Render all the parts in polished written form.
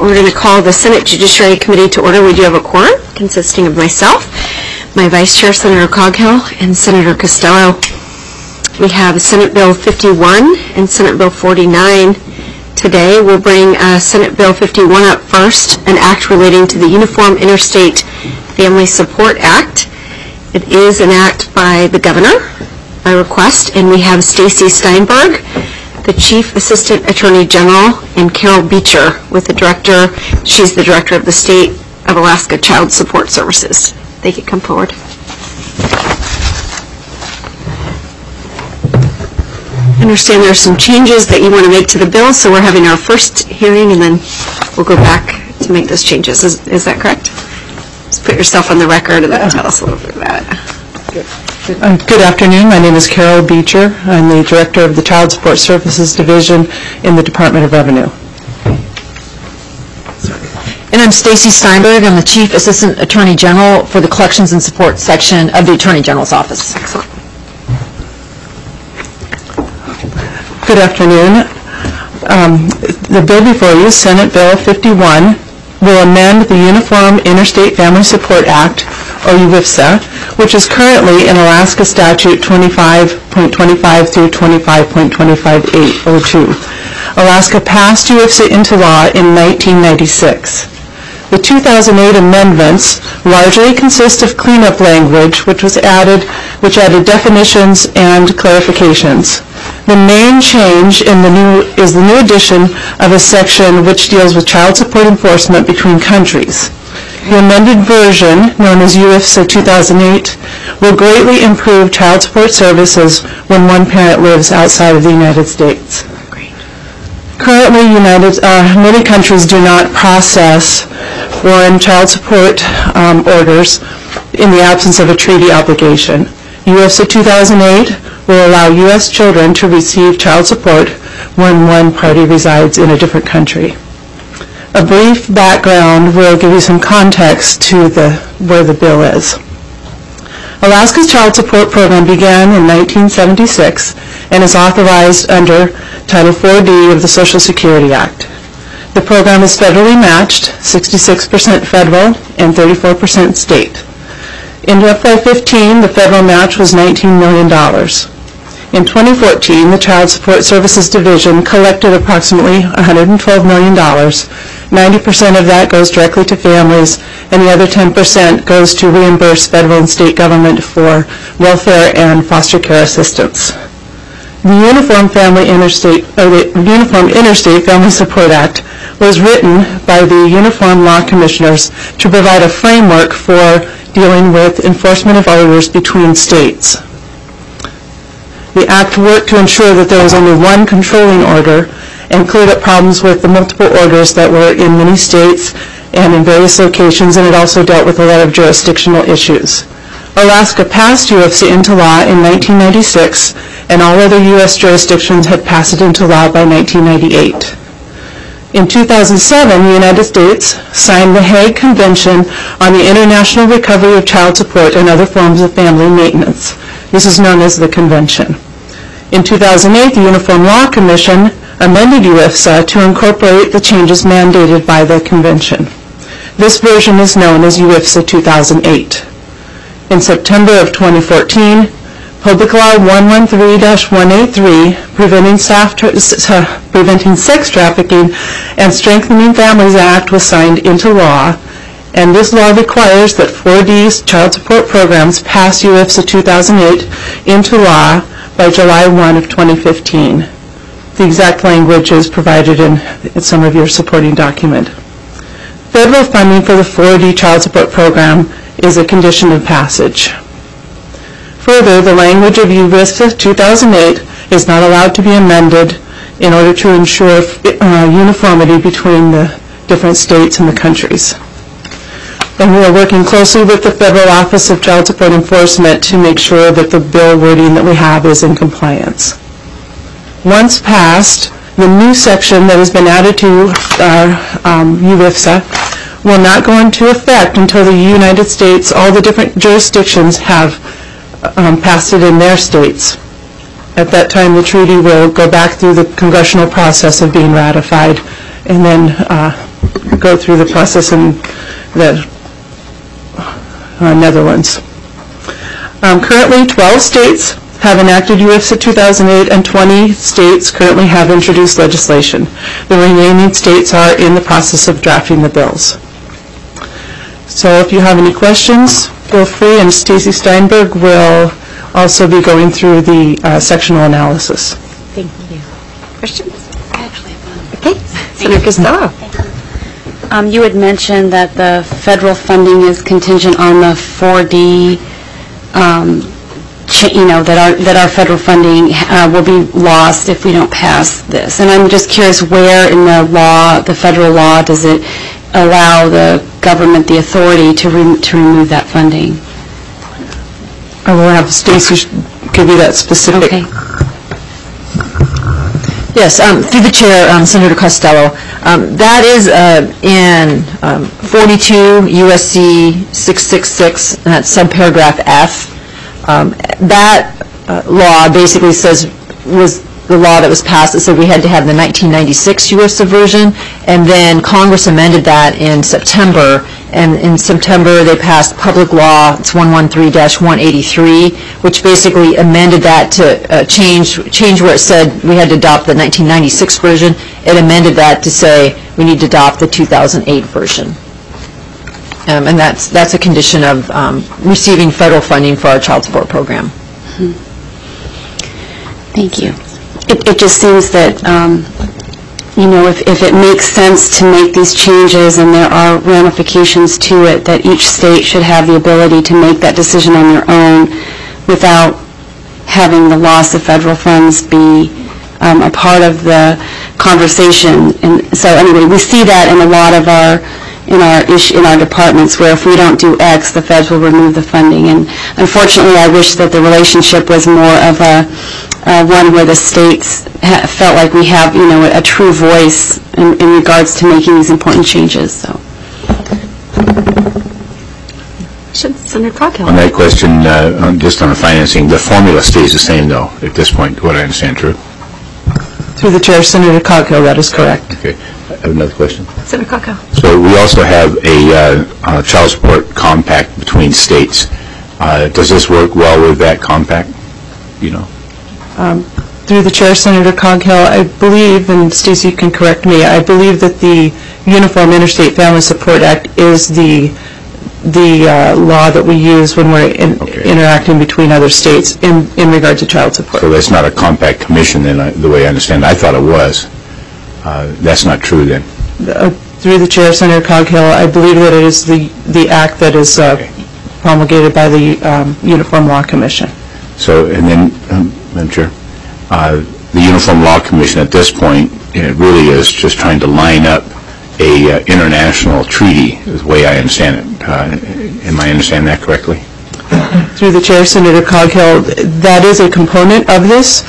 We're going to call the Senate Judiciary Committee to order. We do have a quorum consisting of myself, my Vice Chair, Senator Coghill, and Senator Costello. We have Senate Bill 51 and Senate Bill 49 today. We'll bring Senate Bill 51 up first, an act relating to the Uniform Interstate Family Support Act. It is an act by the governor by request, and we have Stacy Steinberg, the Chief Assistant Attorney General, and Carol Beecher with the Director. She's the Director of the State of Alaska Child Support Services. They could come forward. I understand there's some changes that you want to make to the bill, so we're having our first hearing and then we'll go back to make those changes. Is that correct? Just put yourself on the record and then tell us a little bit about it. Good afternoon. My name is Carol Beecher. I'm the Director of the Child Support Services Division in the Department of Revenue. And I'm Stacy Steinberg. I'm the Chief Assistant Attorney General for the Collections and Support Section of the Attorney General's Office. Excellent. Good afternoon. The bill before you, Senate Bill 51, will amend the Uniform Interstate Family Support Act, or UIFSA, which is currently in Alaska Statute 25.25 through 25.25802. Alaska passed UIFSA into law in 1996. The 2008 amendments largely consist of cleanup language, which added definitions and clarifications. The main change is the new addition of a section which deals with child support enforcement between countries. The amended version, known as UIFSA 2008, will greatly improve child support services when one parent lives outside of the United States. Great. Currently, many countries do not process foreign child support orders in the absence of a treaty obligation. UIFSA 2008 will allow U.S. children to receive child support when one party resides in a different country. A brief background will give you some context to where the bill is. Alaska's child support program began in 1976 and is authorized under Title 4D of the Social Security Act. The program is federally matched, 66% federal and 34% state. In FY15, the federal match was $19 million. In 2014, the Child Support Services Division collected approximately $112 million. 90% of that goes directly to families, and the other 10% goes to reimburse federal and state government for welfare and foster care assistance. The Uniform Interstate Family Support Act was written by the Uniform Law Commissioners to provide a framework for dealing with enforcement of orders between states. The Act worked to ensure that there was only one controlling order and cleared up problems with the multiple orders that were in many states and in various locations, and it also dealt with a lot of jurisdictional issues. Alaska passed UIFSA into law in 1996, and all other U.S. jurisdictions had passed it into law by 1998. In 2007, the United States signed the Hague Convention on the International Recovery of Child Support and Other Forms of Family Maintenance. This is known as the Convention. In 2008, the Uniform Law Commission amended UIFSA to incorporate the changes mandated by the Convention. This version is known as UIFSA 2008. In September of 2014, Public Law 113-183, Preventing Sex Trafficking and Strengthening Families Act, was signed into law, and this law requires that 4D's child support programs pass UIFSA 2008 into law by July 1 of 2015. The exact language is provided in some of your supporting document. Federal funding for the 4D child support program is a condition of passage. Further, the language of UIFSA 2008 is not allowed to be amended in order to ensure uniformity between the different states and the countries. And we are working closely with the Federal Office of Child Support Enforcement to make sure that the bill wording that we have is in compliance. Once passed, the new section that has been added to UIFSA will not go into effect until the United States, all the different jurisdictions have passed it in their states. At that time, the treaty will go back through the congressional process of being ratified, and then go through the process in the Netherlands. Currently, 12 states have enacted UIFSA 2008, and 20 states currently have introduced legislation. The remaining states are in the process of drafting the bills. So if you have any questions, feel free, and Stacy Steinberg will also be going through the sectional analysis. Thank you. Questions? Okay. Senator Costello. You had mentioned that the federal funding is contingent on the 4D, that our federal funding will be lost if we don't pass this. And I'm just curious, where in the law, the federal law, does it allow the government the authority to remove that funding? I will have Stacy give you that specific. Okay. Yes, through the chair, Senator Costello. That is in 42 U.S.C. 666, and that's subparagraph F. That law basically was the law that was passed that said we had to have the 1996 UIFSA version, and then Congress amended that in September, and in September they passed Public Law, it's 113-183, which basically amended that to change where it said we had to adopt the 1996 version. It amended that to say we need to adopt the 2008 version. And that's a condition of receiving federal funding for our child support program. Thank you. It just seems that, if it makes sense to make these changes and there are ramifications to it, that each state should have the ability to make that decision on their own without having the loss of federal funds be a part of the conversation. And so anyway, we see that in a lot of in our departments, where if we don't do X, the feds will remove the funding. And unfortunately, I wish that the relationship was more of one where the states felt like we have, a true voice in regards to making these important changes. So. Senator Coghill. On that question, just on the financing, the formula stays the same, though, at this point, what I understand, true? Through the chair, Senator Coghill, that is correct. Okay. I have another question. Senator Coghill. So we also have a child support compact between states. Does this work well with that compact? Through the chair, Senator Coghill, I believe, and Stacy can correct me, I believe that the Uniform Interstate Family Support Act is the law that we use when we're interacting between other states in regard to child support. So that's not a compact commission, then, the way I understand it. I thought it was. That's not true, then. Through the chair, Senator Coghill, I believe that it is the act that is promulgated by the Uniform Law Commission. So, and then, Madam Chair, the Uniform Law Commission at this point, it really is just trying to line up a international treaty, is the way I understand it. Am I understanding that correctly? Through the chair, Senator Coghill, that is a component of this.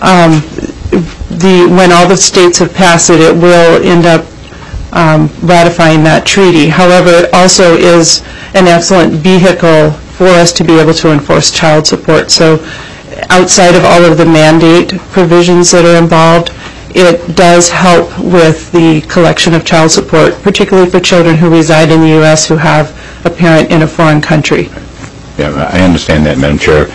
When all the states have passed it, it will end up ratifying that treaty. However, it also is an excellent vehicle for us to be able to enforce child support. So outside of all of the mandate provisions that are involved, it does help with the collection of child support, particularly for children who reside in the U.S. who have a parent in a foreign country. Yeah, I understand that, Madam Chair.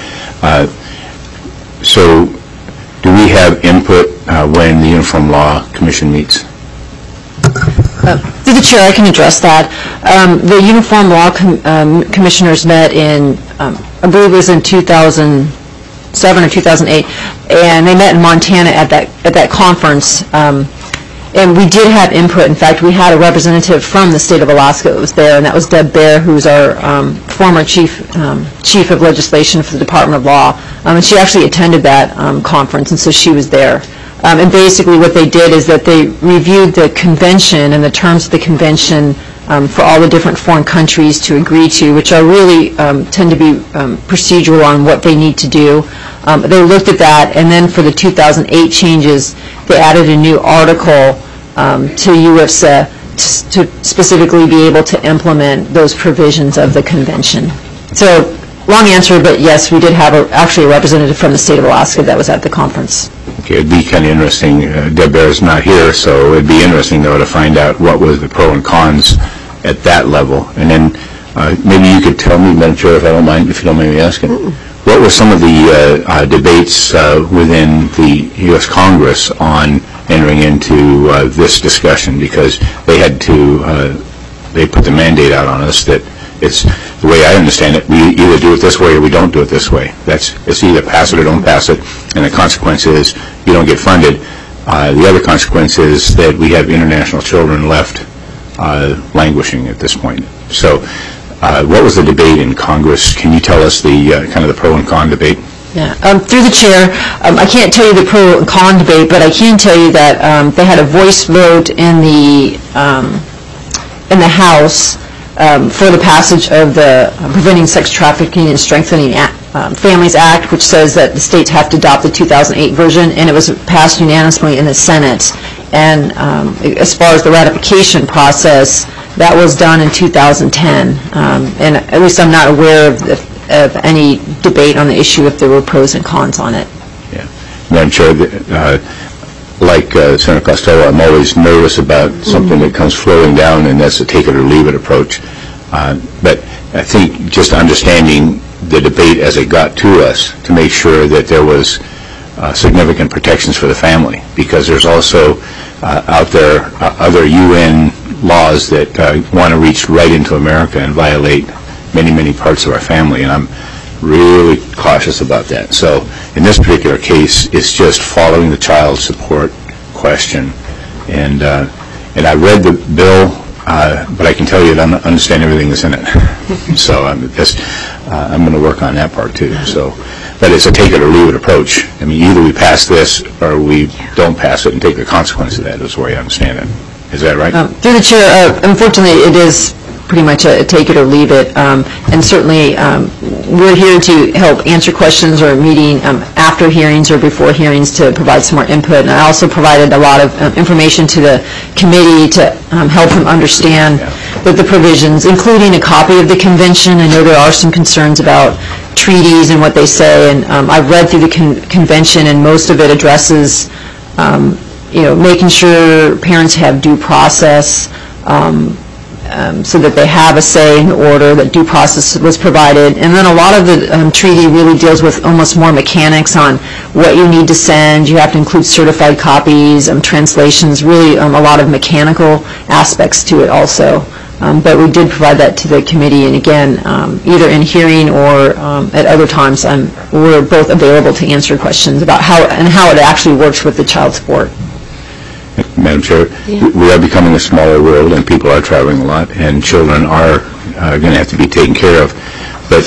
So do we have input when the Uniform Law Commission meets? Through the chair, I can address that. The Uniform Law Commissioners met in, I believe it was in 2007 or 2008, and they met in Montana at that conference. And we did have input. In fact, we had a representative from the state of Alaska that was there, and that was Deb Baer, who's our former chief of legislation for the Department of Law. And she actually attended that conference, and so she was there. And basically what they did is that they reviewed the convention and the terms of the convention for all the different foreign countries to agree to, which are really tend to be procedural on what they need to do. They looked at that, and then for the 2008 changes, they added a new article to UIFSA to specifically be able to implement those provisions of the convention. So, long answer, but yes, we did have actually a representative from the state of Alaska that was at the conference. Okay, it'd be kind of interesting. Deb Bear's not here, so it'd be interesting, though, to find out what was the pro and cons at that level. And then maybe you could tell me, Madam Chair, if you don't mind me asking, what were some of the debates within the U.S. Congress on entering into this discussion? Because they had to, they put the mandate out on us that it's, the way I understand it, we either do it this way or we don't do it this way. It's either pass it or don't pass it, and the consequence is you don't get funded. The other consequence is that we have international children left languishing at this point. So what was the debate in Congress? Can you tell us the kind of the pro and con debate? Yeah. Through the chair, I can't tell you the pro and con debate, but I can tell you that they had a voice vote in the House for the passage of the Preventing Sex Trafficking and Strengthening Families Act, which says that the states have to adopt the 2008 version, and it was passed unanimously in the Senate. And as far as the ratification process, that was done in 2010. And at least I'm not aware of any debate on the issue if there were pros and cons on it. Yeah. Madam Chair, like Senator Costello, I'm always nervous about something that comes flowing down, and that's a take it or leave it approach. But I think just understanding the debate as it got to us to make sure that there was significant protections for the family, because there's also out there other UN laws that want to reach right into America and violate many, many parts of our family, and I'm really cautious about that. So in this particular case, it's just following the child support question. And I read the bill, but I can tell you that I don't understand everything that's in it. So I'm going to work on that part too. So, but it's a take it or leave it approach. I mean, either we pass this or we don't pass it and take the consequence of that, is the way I understand it. Is that right? Through the chair, unfortunately, it is pretty much a take it or leave it. And certainly, we're here to help answer questions or meeting after hearings or before hearings to provide some more input. And I also provided a lot of information to the committee to help them understand the provisions, including a copy of the convention. I know there are some concerns about treaties and what they say, and I've read through the convention, and most of it addresses making sure parents have due process, so that they have a say in the order, that due process was provided. And then a lot of the treaty really deals with almost more mechanics on what you need to send. You have to include certified copies, translations, really a lot of mechanical aspects to it also. But we did provide that to the committee, and again, either in hearing or at other times, we're both available to answer questions about how it actually works with the child support. Madam Chair, we are becoming a smaller world, and people are traveling a lot, and children are going to have to be taken care of. But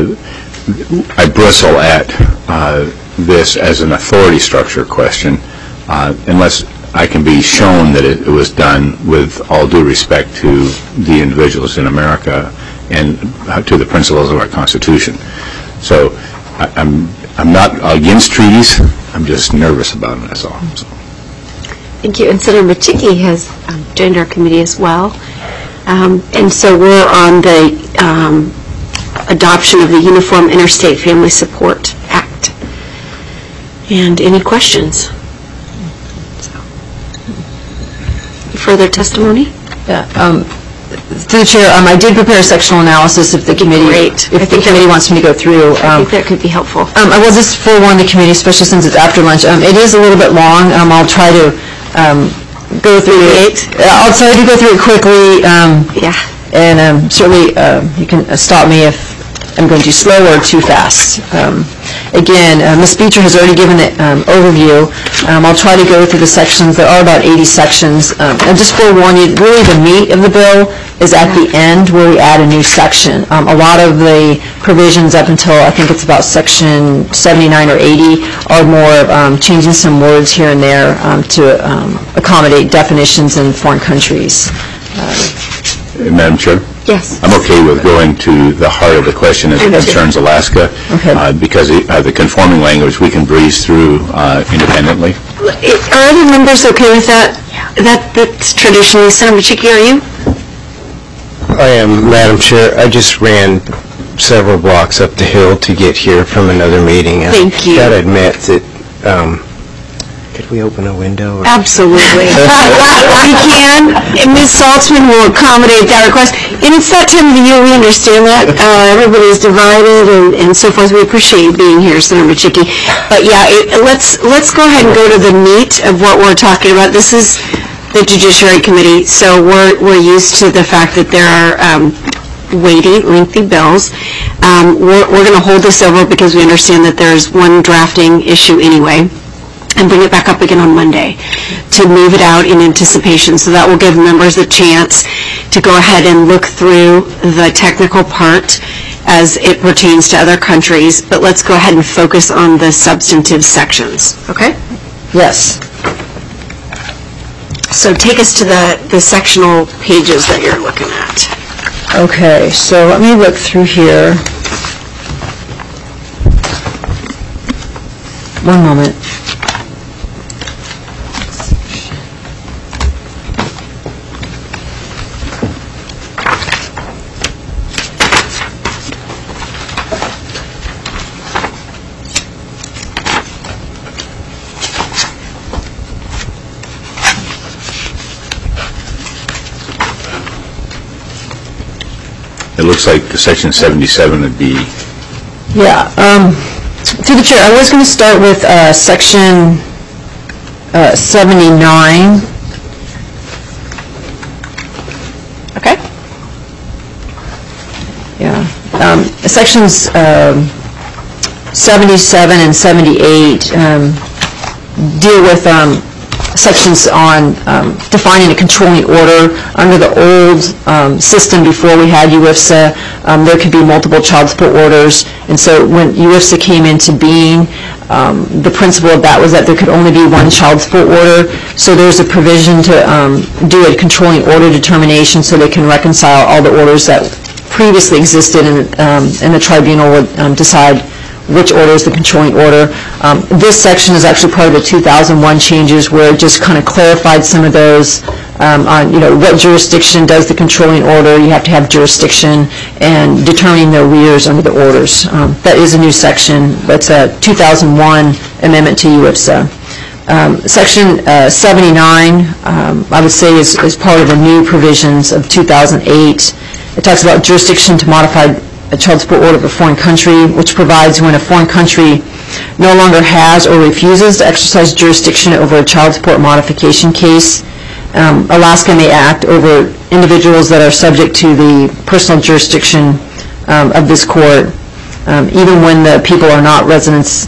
I bristle at this as an authority structure question, unless I can be shown that it was done with all due respect to the individuals in America and to the principles of our Constitution. So I'm not against treaties. I'm just nervous about them, that's all. So. Thank you. And Senator Machicki has joined our committee as well. And so we're on the adoption of the Uniform Interstate Family Support Act. And any questions? Further testimony? Yeah. Through the chair, I did prepare a sectional analysis if the committee, wants me to go through. I think that could be helpful. I will just forewarn the committee, especially since it's after lunch. It is a little bit long. I'll try to go through it. I'll try to go through it quickly. And certainly you can stop me if I'm going too slow or too fast. Again, Ms. Beecher has already given the overview. I'll try to go through the sections. There are about 80 sections. And just forewarn you, really the meat of the bill is at the end where we add a new section. A lot of the provisions up until I think it's about section 79 or 80 are more changing some words here and there to accommodate definitions in foreign countries. Madam Chair? Yes. I'm okay with going to the heart of the question as it concerns Alaska, because the conforming language we can breeze through independently. Are other members okay with that? That's traditionally. Senator Machicki, are you? I am, Madam Chair. I just ran several blocks up the hill to get here from another meeting. Thank you. I've got to admit that Could we open a window? Absolutely. We can. And Ms. Saltzman will accommodate that request. And it's that time of the year, we understand that. Everybody's divided and so forth. We appreciate you being here, Senator Chickie. But yeah, let's go ahead and go to the meat of what we're talking about. This is the Judiciary Committee, so we're used to the fact that there are weighty, lengthy bills. We're going to hold this over because we understand that there's one drafting issue anyway, and bring it back up again on Monday to move it out in anticipation. So that will give members a chance to go ahead and look through the technical part as it pertains to other countries. But let's go ahead and focus on the substantive sections. Okay? Yes. So take us to the sectional pages that you're looking at. Okay, so let me look through here. One moment. It looks like the section 77 would be... Yeah, through the chair, I was going to start with section 79. Okay? Yeah. Sections 77 and 78 deal with sections on defining a controlling order. Under the old system before we had UIFSA, there could be multiple child support orders, and so when UIFSA came into being, the principle of that was that there could only be one child support order, so there's a provision to do a controlling order determination so they can reconcile all the orders that previously existed, and the tribunal would decide which order is the controlling order. This section is actually part of the 2001 changes where it just kind of clarified some of those on, what jurisdiction does the controlling order. You have to have jurisdiction and determining the arrears under the orders. That is a new section. That's a 2001 amendment to UIFSA. Section 79, I would say, is part of the new provisions of 2008. It talks about jurisdiction to modify a child support order of a foreign country, which provides when a foreign country no longer has or refuses to exercise jurisdiction over a child support modification case, Alaska may act over individuals that are subject to the personal jurisdiction of this court, even when the people are not residents,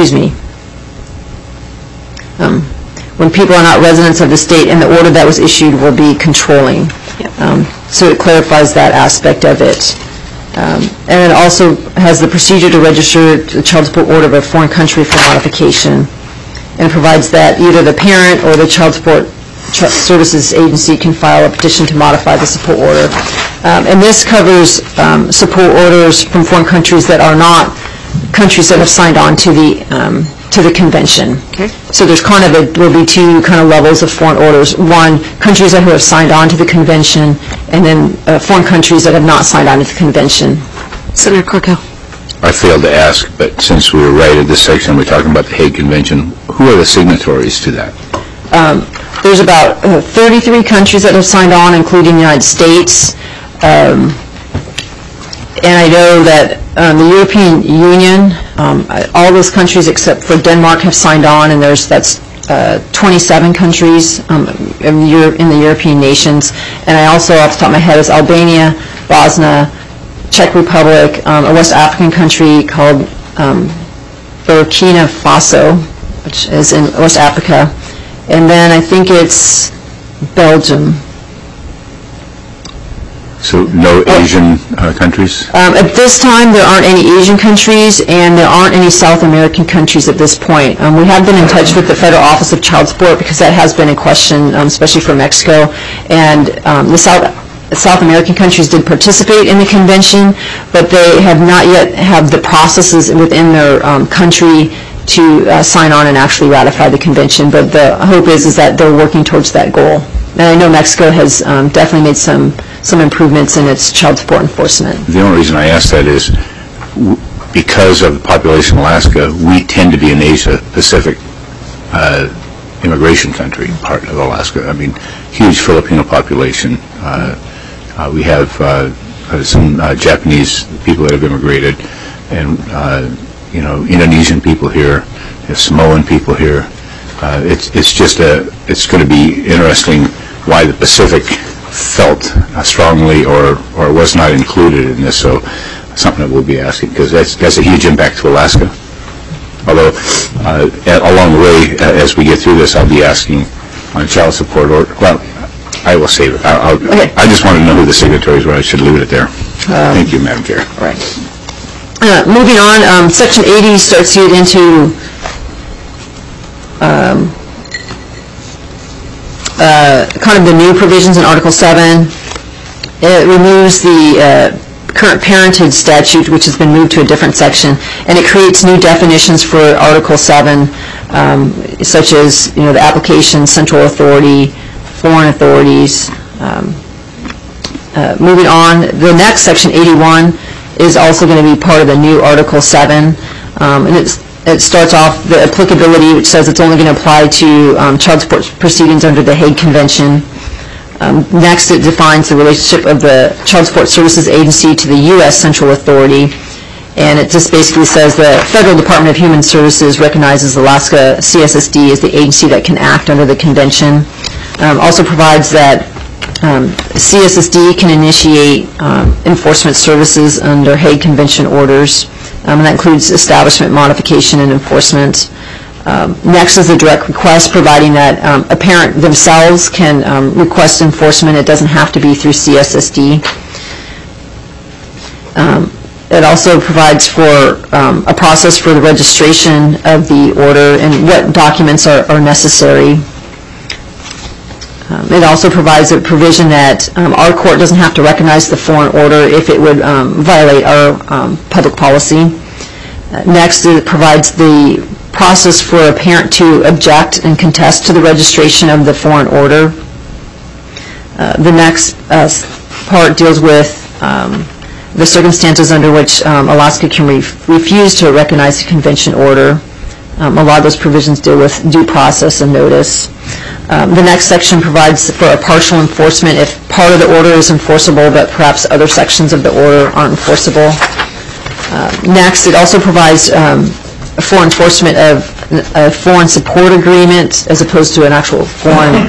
when people are not residents of the state, and the order that was issued will be controlling. Yep. So it clarifies that aspect of it. And it also has the procedure to register the child support order of a foreign country for modification, and provides that either the parent or the child support services agency can file a petition to modify the support order. And this covers support orders from foreign countries that are not countries that have signed on to the convention. Okay. So there's will be two kind of levels of foreign orders. One, countries that have signed on to the convention, and then foreign countries that have not signed on to the convention. Senator Corkell. I failed to ask, but since we were right at this section, we're talking about the Hague Convention. Who are the signatories to that? There's about 33 countries that have signed on, including the United States. And I know that the European Union, all those countries except for Denmark have signed on, and that's 27 countries in the European nations. And I also, off the top of my head, is Albania, Bosnia, Czech Republic, a West African country called Burkina Faso, which is in West Africa. And then I think it's Belgium. So no Asian countries? At this time, there aren't any Asian countries, and there aren't any South American countries at this point. We have been in touch with the Federal Office of Child Support because that has been a question, especially for Mexico. And the South American countries did participate in the convention, but they have not yet have the processes within their country to sign on and actually ratify the convention. But the hope is that they're working towards that goal. And I know Mexico has definitely made some improvements in its child support enforcement. The only reason I ask that is because of the population of Alaska, we tend to be an Asia-Pacific immigration country, part of Alaska. I mean, huge Filipino population. We have some Japanese people that have immigrated, and Indonesian people here, Samoan people here. It's going to be interesting why the Pacific felt strongly or was not included in this. So something that we'll be asking, because that's a huge impact to Alaska. Although along the way, as we get through this, I'll be asking on child support order. Well, I will save it. I just want to know who the signatories were. I should leave it there. Thank you, Madam Chair. All right. Moving on, Section 80 starts to get into kind of the new provisions in Article 7. It removes the current parentage statute, which has been moved to a different section, and it creates new definitions for Article 7, such as the application, central authority, foreign authorities. Moving on, the next Section 81 is also going to be part of the new Article 7, and it starts off the applicability, which says it's only going to apply to child support proceedings under the Hague Convention. Next, it defines the relationship of the Child Support Services Agency to the U.S. Central Authority, and it just basically says the Federal Department of Human Services recognizes Alaska CSSD as the agency that can act under the convention. Also provides that CSSD can initiate enforcement services under Hague Convention orders, and that includes establishment, modification, and enforcement. Next is the direct request, providing that a parent themselves can request enforcement. It doesn't have to be through CSSD. It also provides for a process for the registration of the order and what documents are necessary. It also provides a provision that our court doesn't have to recognize the foreign order if it would violate our public policy. Next, it provides the process for a parent to object and contest to the registration of the foreign order. The next part deals with the circumstances under which Alaska can refuse to recognize the convention order. A lot of those provisions deal with due process and notice. The next section provides for a partial enforcement if part of the order is enforceable, but perhaps other sections of the order aren't enforceable. Next, it also provides for enforcement of a foreign support agreement as opposed to an actual foreign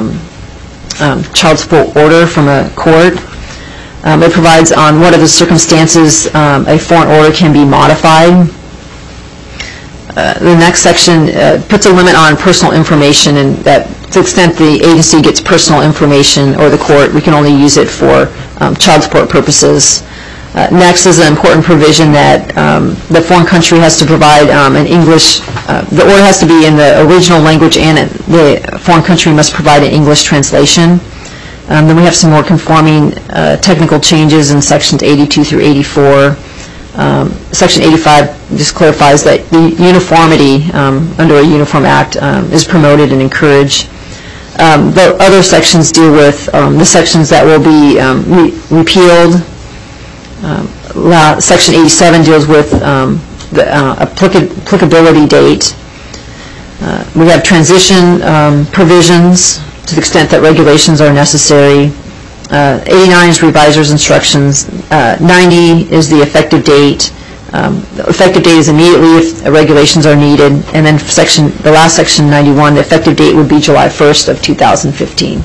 child support order from a court. It provides on what are the circumstances a foreign order can be modified. The next section puts a limit on personal information, and that to the extent the agency gets personal information, or the court, we can only use it for child support purposes. Next is an important provision that the foreign country has to provide an English, the order has to be in the original language, and the foreign country must provide an English translation. Then we have some more conforming technical changes in sections 82 through 84. Section 85 just clarifies that the uniformity under a Uniform Act is promoted and encouraged. The other sections deal with the sections that will be repealed. Section 87 deals with the applicability date. We have transition provisions to the extent that regulations are necessary. 89 is reviser's instructions. 90 is the effective date. The effective date is immediately if regulations are needed. And then the last section, 91, the effective date would be July 1st of 2015.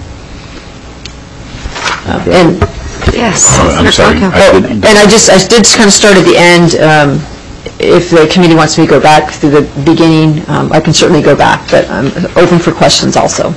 Yes. I'm sorry. And I did kind of start at the end. If the committee wants me to go back through the beginning, I can certainly go back, but I'm open for questions also.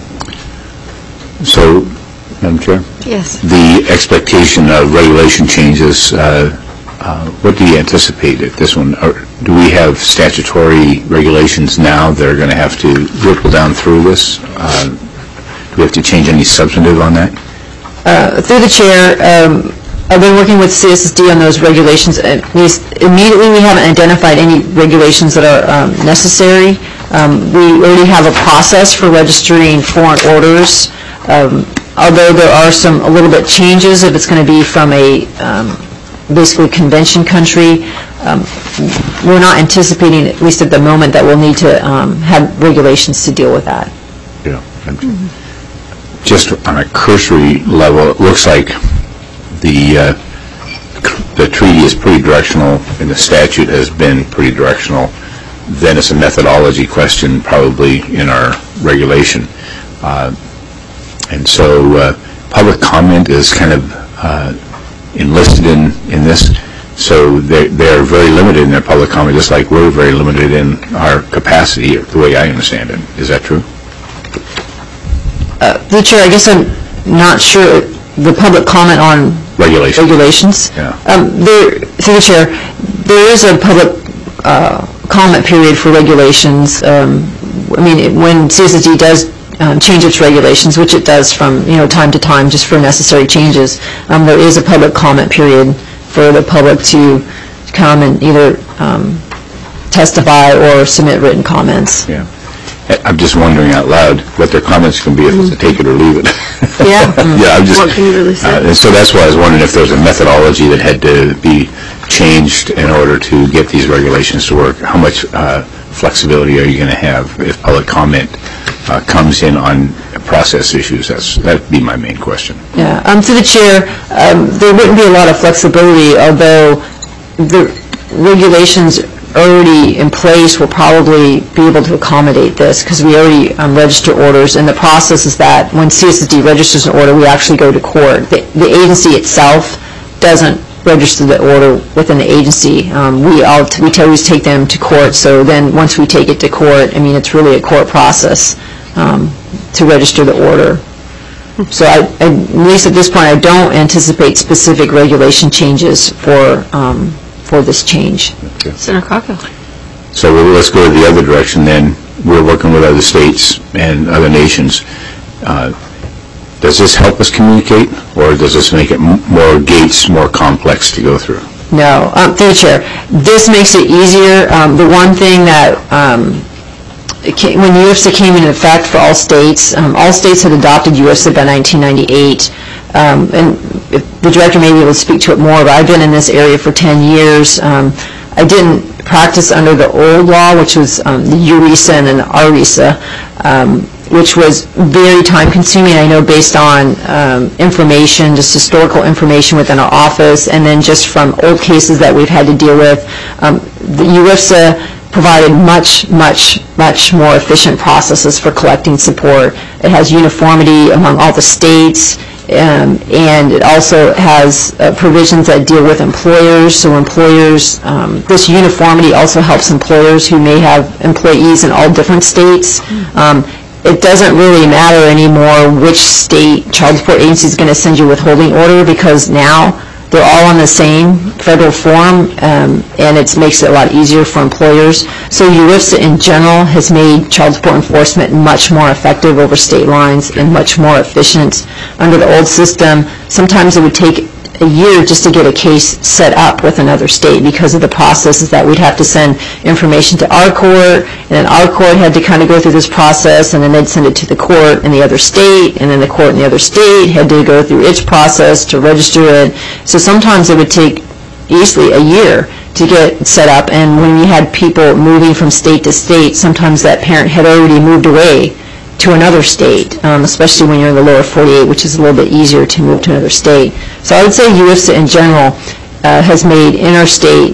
So, Madam Chair? Yes. The expectation of regulation changes, what do you anticipate at this one? Do we have statutory regulations now that are going to have to ripple down through this? Do we have to change any substantive on that? Through the chair, I've been working with CSSD on those regulations. Immediately, we haven't identified any regulations that are necessary. We already have a process for registering foreign orders. Although there are a little bit changes if it's going to be from a basically convention country, we're not anticipating, at least at the moment, that we'll need to have regulations to deal with that. Yeah. Just on a cursory level, it looks like the treaty is pretty directional and the statute has been pretty directional. Then it's a methodology question probably in our regulation. And so public comment is kind of enlisted in this. So they're very limited in their public comment, just like we're very limited in our capacity, the way I understand it. Is that true? The Chair, I guess I'm not sure the public comment on regulations. Yeah. Through the Chair, there is a public comment period for regulations. I mean, when CSSD does change its regulations, which it does from time to time, just for necessary changes, there is a public comment period for the public to come and either testify or submit written comments. Yeah. I'm just wondering out loud what their comments can be if it's a take it or leave it. Yeah. Yeah. What can you really say? And so that's why I was wondering if there's a methodology that had to be changed in order to get these regulations to work. How much flexibility are you going to have if public comment comes in on process issues? That'd be my main question. Yeah. To the Chair, there wouldn't be a lot of flexibility, although the regulations already in place will probably be able to accommodate this because we already register orders, and the process is that when CSSD registers an order, we actually go to court. The agency itself doesn't register the order within the agency. We always take them to court, so then once we take it to court, I mean, it's really a court process to register the order. So at least at this point, I don't anticipate specific regulation changes for this change. Okay. Senator Coghill. So let's go the other direction then. We're working with other states and other nations. Does this help us communicate, or does this make it more gates, more complex to go through? No. Through the Chair, this makes it easier. The one thing that when UIFSA came into effect for all states had adopted UIFSA by 1998. And the Director may be able to speak to it more, but I've been in this area for 10 years. I didn't practice under the old law, which was the URISA and then the RRISA, which was very time-consuming, I know, based on information, just historical information within our office, and then just from old cases that we've had to deal with. The UIFSA provided much more efficient processes for collecting support. It has uniformity among all the states, and it also has provisions that deal with employers. So employers, this uniformity also helps employers who may have employees in all different states. It doesn't really matter anymore which state child support agency is going to send you a withholding order, because now they're all on the same federal form, and it makes it a lot easier for employers. So UIFSA in general has made child support enforcement much more effective over state lines and much more efficient. Under the old system, sometimes it would take a year just to get a case set up with another state because of the processes that we'd have to send information to our court, and then our court had to kind of go through this process, and then they'd send it to the court in the other state, and then the court in the other state had to go through its process to register it. So sometimes it would take easily a year to get set up, and when we had people moving from state to state, sometimes that parent had already moved away to another state, especially when you're in the lower 48, which is a little bit easier to move to another state. So I would say UIFSA in general has made interstate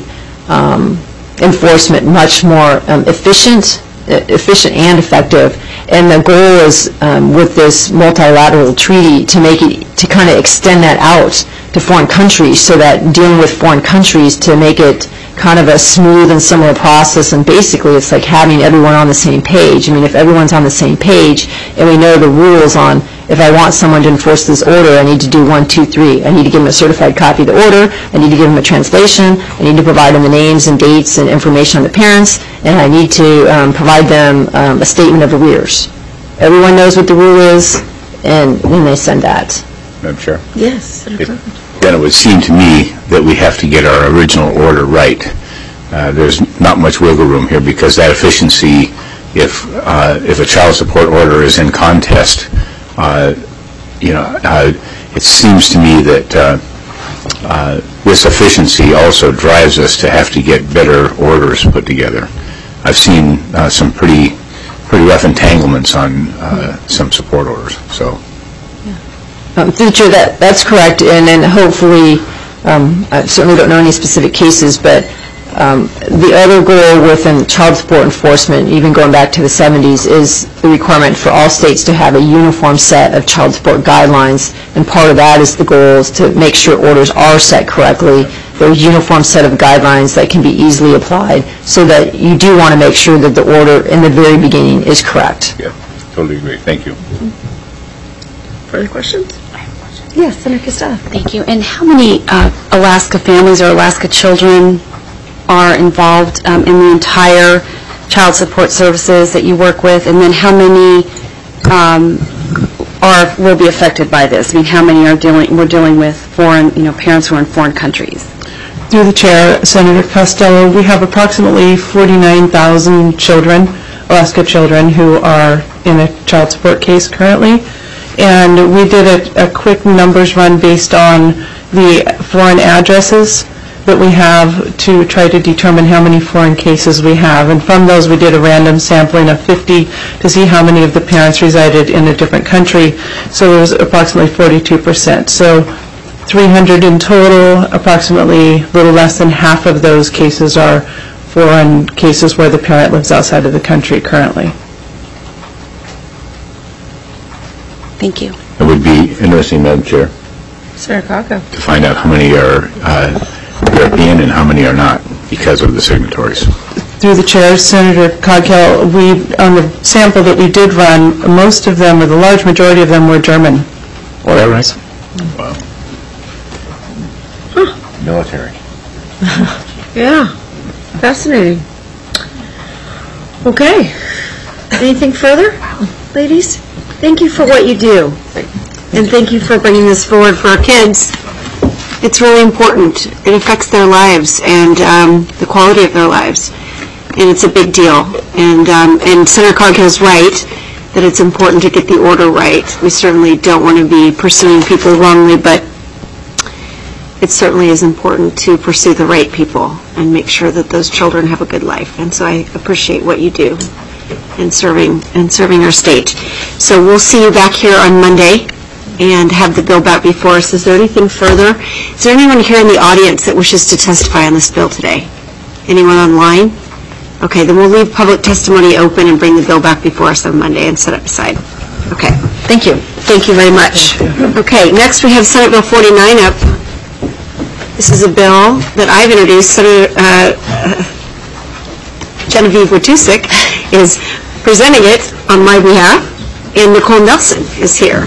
enforcement much more efficient and effective. And the goal is, with this multilateral treaty, to kind of extend that out to foreign countries, so that dealing with foreign countries to make it kind of a smooth and similar process, and basically it's like having everyone on the same page. I mean, if everyone's on the same page and we know the rules on, if I want someone to enforce this order, I need to do 1, 2, 3. I need to give them a certified copy of the order, I need to give them a translation, I need to provide them the names and dates and information on the parents, and I need to provide them a statement of arrears. Everyone knows what the rule is, and then they send that. Madam Chair? Yes. Then it would seem to me that we have to get our original order right. There's not much wiggle room here, because that efficiency, if a child support order is in contest, it seems to me that this efficiency also drives us to have to get better orders put together. I've seen some pretty rough entanglements on some support orders. So, through the chair, that's correct, and then hopefully, I certainly don't know any specific cases, but the other goal within child support enforcement, even going back to the 70s, is the requirement for all states to have a uniform set of child support guidelines, and part of that is the goal is to make sure orders are set correctly. There's a uniform set of guidelines that can be easily applied, so that you do want to make sure that the order in the very beginning is correct. yeah, totally agree. Thank you. Further questions? Yes, Senator Costello. Thank you. And how many Alaska families or Alaska children are involved in the entire child support services that you work with? And then how many will be affected by this? I mean, how many we're dealing with foreign, parents who are in foreign countries? Through the chair, Senator Costello, we have approximately 49,000 children, Alaska children, who are in a child support case currently. And we did a quick numbers run based on the foreign addresses that we have to try to determine how many foreign cases we have. And from those, we did a random sampling of 50 to see how many of the parents resided in a different country. So it was approximately 42%. So 300 in total, approximately a little less than half of those cases are foreign cases where the parent lives outside of the country currently. Thank you. It would be interesting, Madam Chair, Senator Coghill. to find out how many are European and how many are not because of the signatories. Through the chair, Senator Coghill, on the sample that we did run, most of them, or the large majority of them, were German orders. Wow. Military. Yeah, fascinating. Okay. Anything further, ladies? Thank you for what you do, and thank you for bringing this forward for our kids. It's really important. It affects their lives and the quality of their lives, and it's a big deal. And Senator Coghill's right that it's important to get the order right. We certainly don't want to be pursuing people wrongly, but it certainly is important to pursue the right people and make sure that those children have a good life. And so I appreciate what you do in serving our state. So we'll see you back here on Monday and have the bill back before us. Is there anything further? Is there anyone here in the audience that wishes to testify on this bill today? Anyone online? Okay, then we'll leave public testimony open and bring the bill back before us on Monday and set it aside. Okay, thank you. Thank you very much. Okay, next we have Senate Bill 49 up. This is a bill that I've introduced. Senator Genevieve Watusick is presenting it on my behalf, and Nicole Nelson is here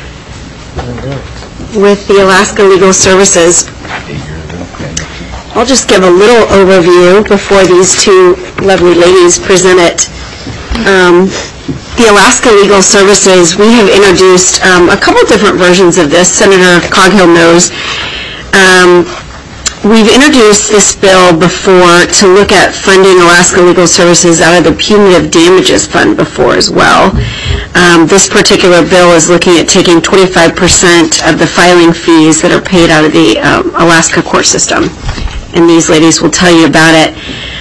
with the Alaska Legal Services. I'll just give a little overview before these two lovely ladies present it. The Alaska Legal Services, we have introduced a couple different versions of this. Senator Coghill knows. We've introduced this bill before to look at funding Alaska Legal Services out of the Punitive Damages Fund before as well. This particular bill is looking at taking 25% of the filing fees that are paid out of the Alaska court system. And these ladies will tell you about it.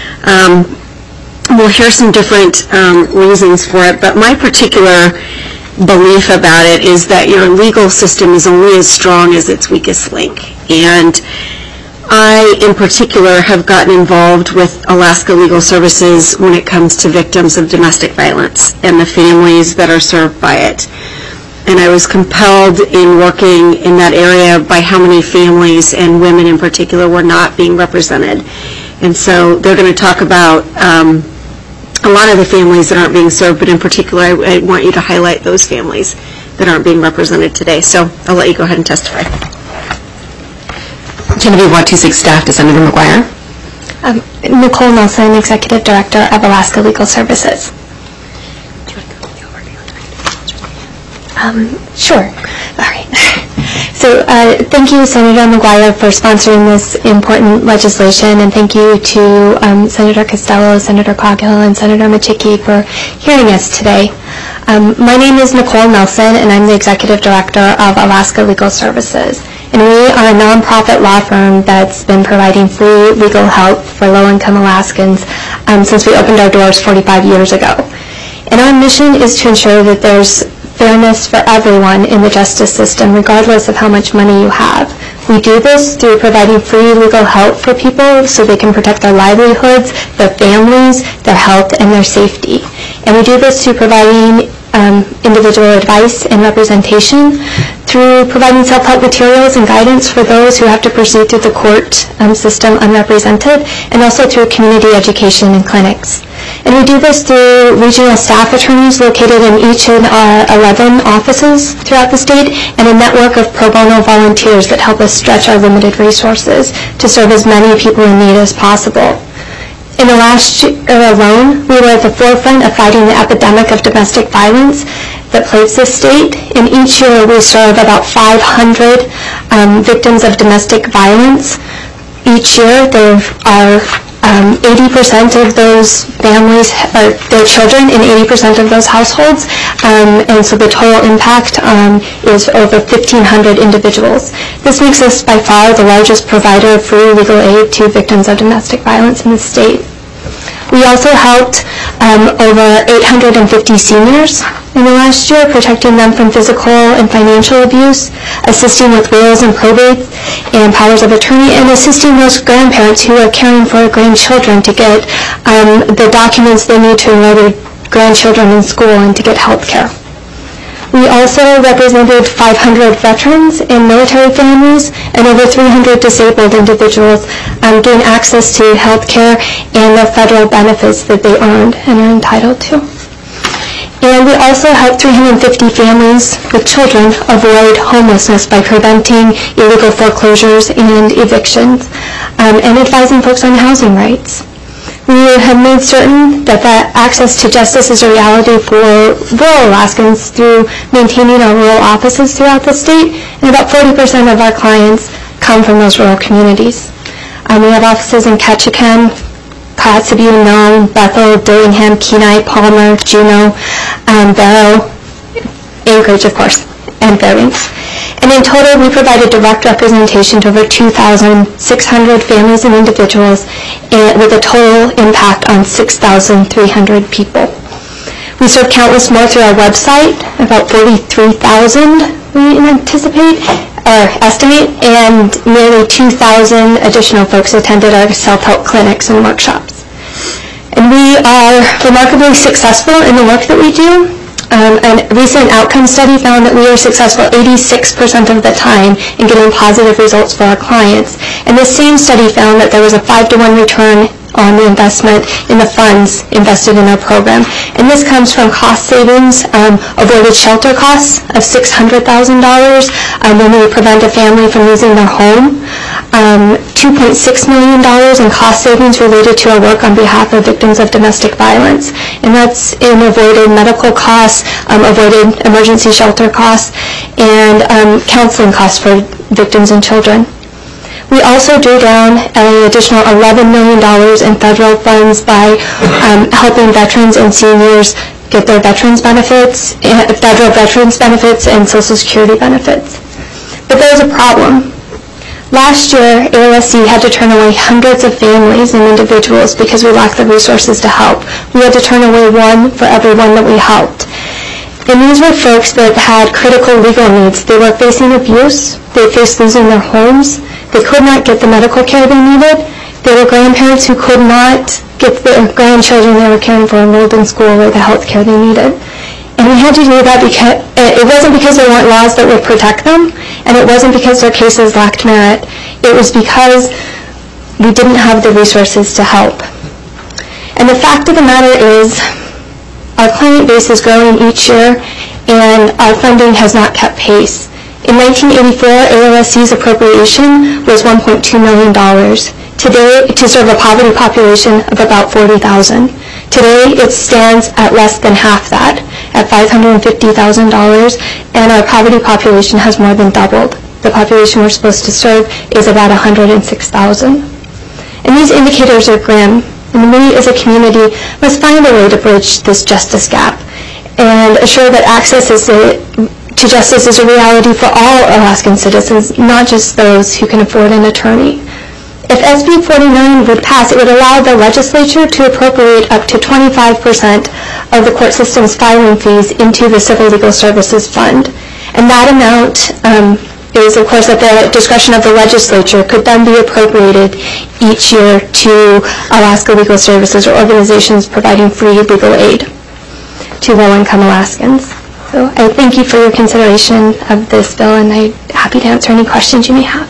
We'll hear some different reasons for it, but my particular belief about it is that your legal system is only as strong as its weakest link. And I, in particular, have gotten involved with Alaska Legal Services when it comes to victims of domestic violence and the families that are served by it. And I was compelled in working in that area by how many families and women in particular were not being represented. And so they're going to talk about a lot of the families that aren't being served, but in particular I want you to highlight those families that aren't being represented today. So I'll let you go ahead and testify. Genevieve Watusick, staff to Senator McGuire. Nicole Nelson, Executive Director of Alaska Legal Services. Sure. All right. So thank you, Senator McGuire, for sponsoring this important legislation, and thank you to Senator Costello, Senator Coghill, and Senator Machicki for hearing us today. My name is Nicole Nelson, and I'm the Executive Director of Alaska Legal Services. and we are a nonprofit law firm that's been providing free legal help for low-income Alaskans since we opened our doors 45 years ago. And our mission is to ensure that there's fairness for everyone in the justice system, regardless of how much money you have. We do this through providing free legal help for people so they can protect their livelihoods, their families, their health, and their safety. And we do this through providing individual advice and representation, through providing self-help materials and guidance for those who have to proceed through the court system unrepresented, and also through community education and clinics. And we do this through regional staff attorneys located in each of our 11 offices throughout the state, and a network of pro bono volunteers that help us stretch our limited resources to serve as many people in need as possible. In the last year alone, we were at the forefront of fighting the epidemic of domestic violence that plagues this state. In each year, we serve about 500 victims of domestic violence. Each year, there are 80% of those families are their children in 80% of those households, and so the total impact is over 1,500 individuals. This makes us by far the largest provider of free legal aid to victims of domestic violence in the state. We also helped over 850 seniors in the last year, protecting them from physical and financial abuse, assisting with wills and probates and powers of attorney, and assisting those grandparents who are caring for grandchildren to get the documents they need to enroll their grandchildren in school and to get health care. We also represented 500 veterans and military families and over 300 disabled individuals gain access to health care and the federal benefits that they earned and are entitled to. And we also helped 350 families with children avoid homelessness by preventing illegal foreclosures and evictions and advising folks on housing rights. We have made certain that access to justice is a reality for rural Alaskans through maintaining our rural offices throughout the state, and about 40% of our clients come from those rural communities. We have offices in Ketchikan, Kotzebue, Nome, Bethel, Dillingham, Kenai, Palmer, Juneau, Barrow, Anchorage, of course, and Fairbanks. And in total, we provided direct representation to over 2,600 families and individuals with a total impact on 6,300 people. We serve countless more through our website, about 43,000 we anticipate, or estimate, and nearly 2,000 additional folks attended our self-help clinics and workshops. And we are remarkably successful in the work that we do. A recent outcome study found that we are successful 86% of the time in getting positive results for our clients. And this same study found that there was a 5-to-1 return on the investment in the funds invested in our program. And this comes from cost savings, avoided shelter costs of $600,000 when we prevent a family from losing their home, $2.6 million in cost savings related to our work on behalf of victims of domestic violence. And that's in avoided medical costs, avoided emergency shelter costs, and counseling costs for victims and children. We also drew down an additional $11 million in federal funds by helping veterans and seniors get their veterans benefits, federal veterans benefits, and Social Security benefits. But there's a problem. Last year, ALSC had to turn away hundreds of families and individuals because we lacked the resources to help. We had to turn away one for every one that we helped. And these were folks that had critical legal needs. They were facing abuse. They faced losing their homes. They could not get the medical care they needed. They were grandparents who could not get their grandchildren they were caring for enrolled in school or the health care they needed. And we had to do that because it wasn't because there weren't laws that would protect them, and it wasn't because their cases lacked merit. It was because we didn't have the resources to help. And the fact of the matter is, our client base is growing each year, and our funding has not kept pace. In 1984, ALSC's appropriation was $1.2 million. Today, to serve a poverty population of about 40,000. Today, it stands at less than half that, at $550,000, and our poverty population has more than doubled. The population we're supposed to serve is about 106,000. And these indicators are grim, and we as a community must find a way to bridge this justice gap and assure that access to to justice is a reality for all Alaskan citizens, not just those who can afford an attorney. If SB 49 would pass, it would allow the legislature to appropriate up to 25% of the court system's filing fees into the Civil Legal Services Fund. And that amount is, of course, at the discretion of the legislature, could then be appropriated each year to Alaska Legal Services or organizations providing free legal aid to low-income Alaskans. So I thank you for your consideration of this bill, and I'm happy to answer any questions you may have.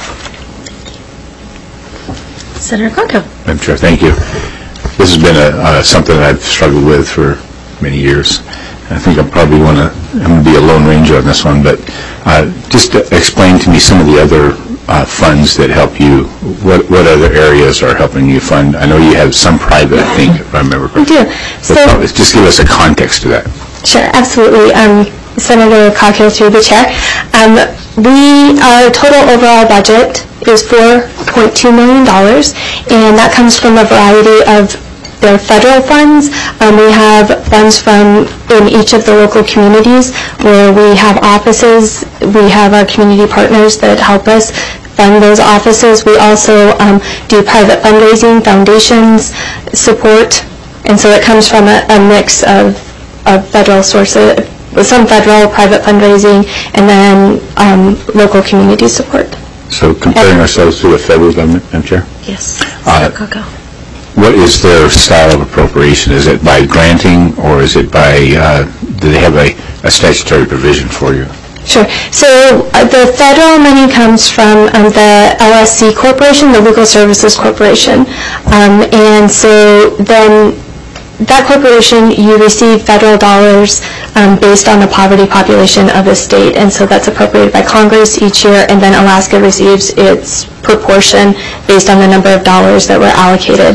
Senator Coghill. Madam Chair, thank you. This has been something that I've struggled with for many years. I think I'm going to be a lone ranger on this one, but just explain to me some of the other funds that help you. What other areas are helping you fund? I know you have some private, I think, if I remember correctly. I do. So, just give us a context to that. Sure, absolutely. Senator Coghill, through the chair. Our total overall budget is $4.2 million, and that comes from a variety of their federal funds. We have funds from in each of the local communities where we have offices. We have our community partners that help us fund those offices. We also do private fundraising, foundations, support, and so it comes from a mix of federal sources, some federal, private fundraising, and then local community support. So comparing ourselves to the federal government, Madam Chair? Yes. Senator Coghill. What is their style of appropriation? Is it by granting, or is it by, do they have a statutory provision for you? Sure. So the federal money comes from the LSC Corporation, the Legal Services Corporation. And so then that corporation, you receive federal dollars based on the poverty population of the state, and so that's appropriated by Congress each year, and then Alaska receives its proportion based on the number of dollars that were allocated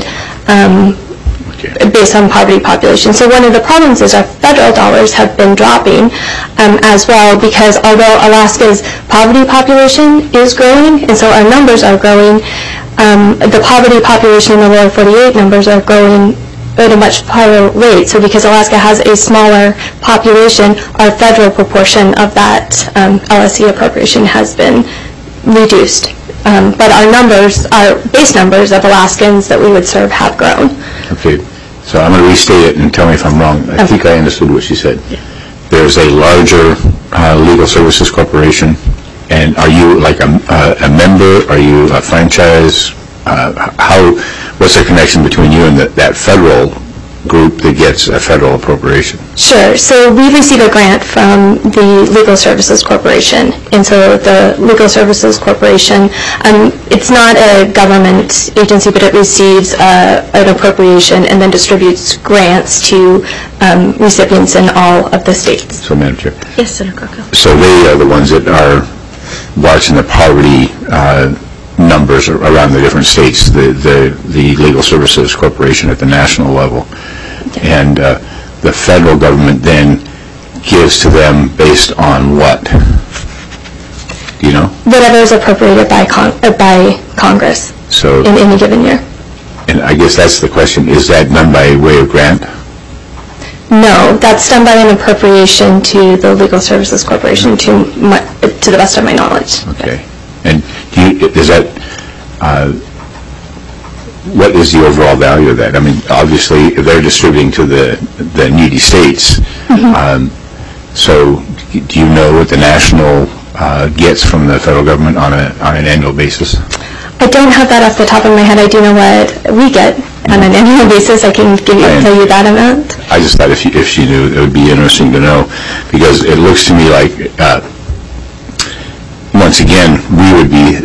based on poverty population. So one of the problems is our federal dollars have been dropping as well, because although Alaska's poverty population is growing, and so our numbers are growing, the poverty population in the lower 48 numbers are growing at a much higher rate. So because Alaska has a smaller population, our federal proportion of that LSC appropriation has been reduced. But our numbers, our base numbers of Alaskans that we would serve have grown. Okay, so I'm going to restate it and tell me if I'm wrong. I think I understood what she said. Yeah. There's a larger Legal Services Corporation, and are you like a member? Are you a franchise? What's the connection between you and that federal group that gets a federal appropriation? Sure. So we receive a grant from the Legal Services Corporation. And so the Legal Services Corporation, it's not a government agency, but it receives an appropriation and then distributes grants to recipients in all of the states. So, Madam Chair. Yes, Senator Coghill. So they are the ones that are watching the poverty numbers around the different states, the Legal Services Corporation at the national level. And the federal government then gives to them based on what? Do you know? Whatever is appropriated by Congress in any given year. And I guess that's the question. Is that done by way of grant? No, that's done by an appropriation to the Legal Services Corporation, to the best of my knowledge. Okay. And is that, what is the overall value of that? I mean, obviously, they're distributing to the needy states. Mm-hmm. So do you know what the national gets from the federal government on an annual basis? I don't have that off the top of my head. I do know what we get on an annual basis. I can tell you that amount. I just thought if she knew, it would be interesting to know, because it looks to me like, once again, we would be,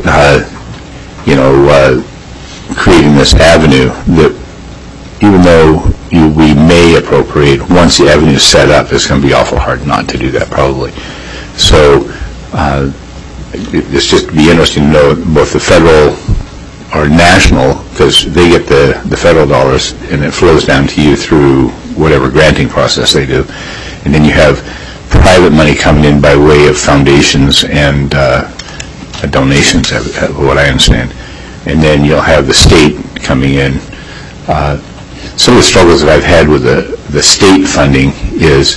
creating this avenue that, even though we may appropriate, once the avenue is set up, it's going to be awful hard not to do that, probably. So it's just be interesting to know both the federal or national, because they get the federal dollars and it flows down to you through whatever granting process they do. And then you have private money coming in by way of foundations and donations, what I understand. And then you'll have the state coming in. Some of the struggles that I've had with the state funding is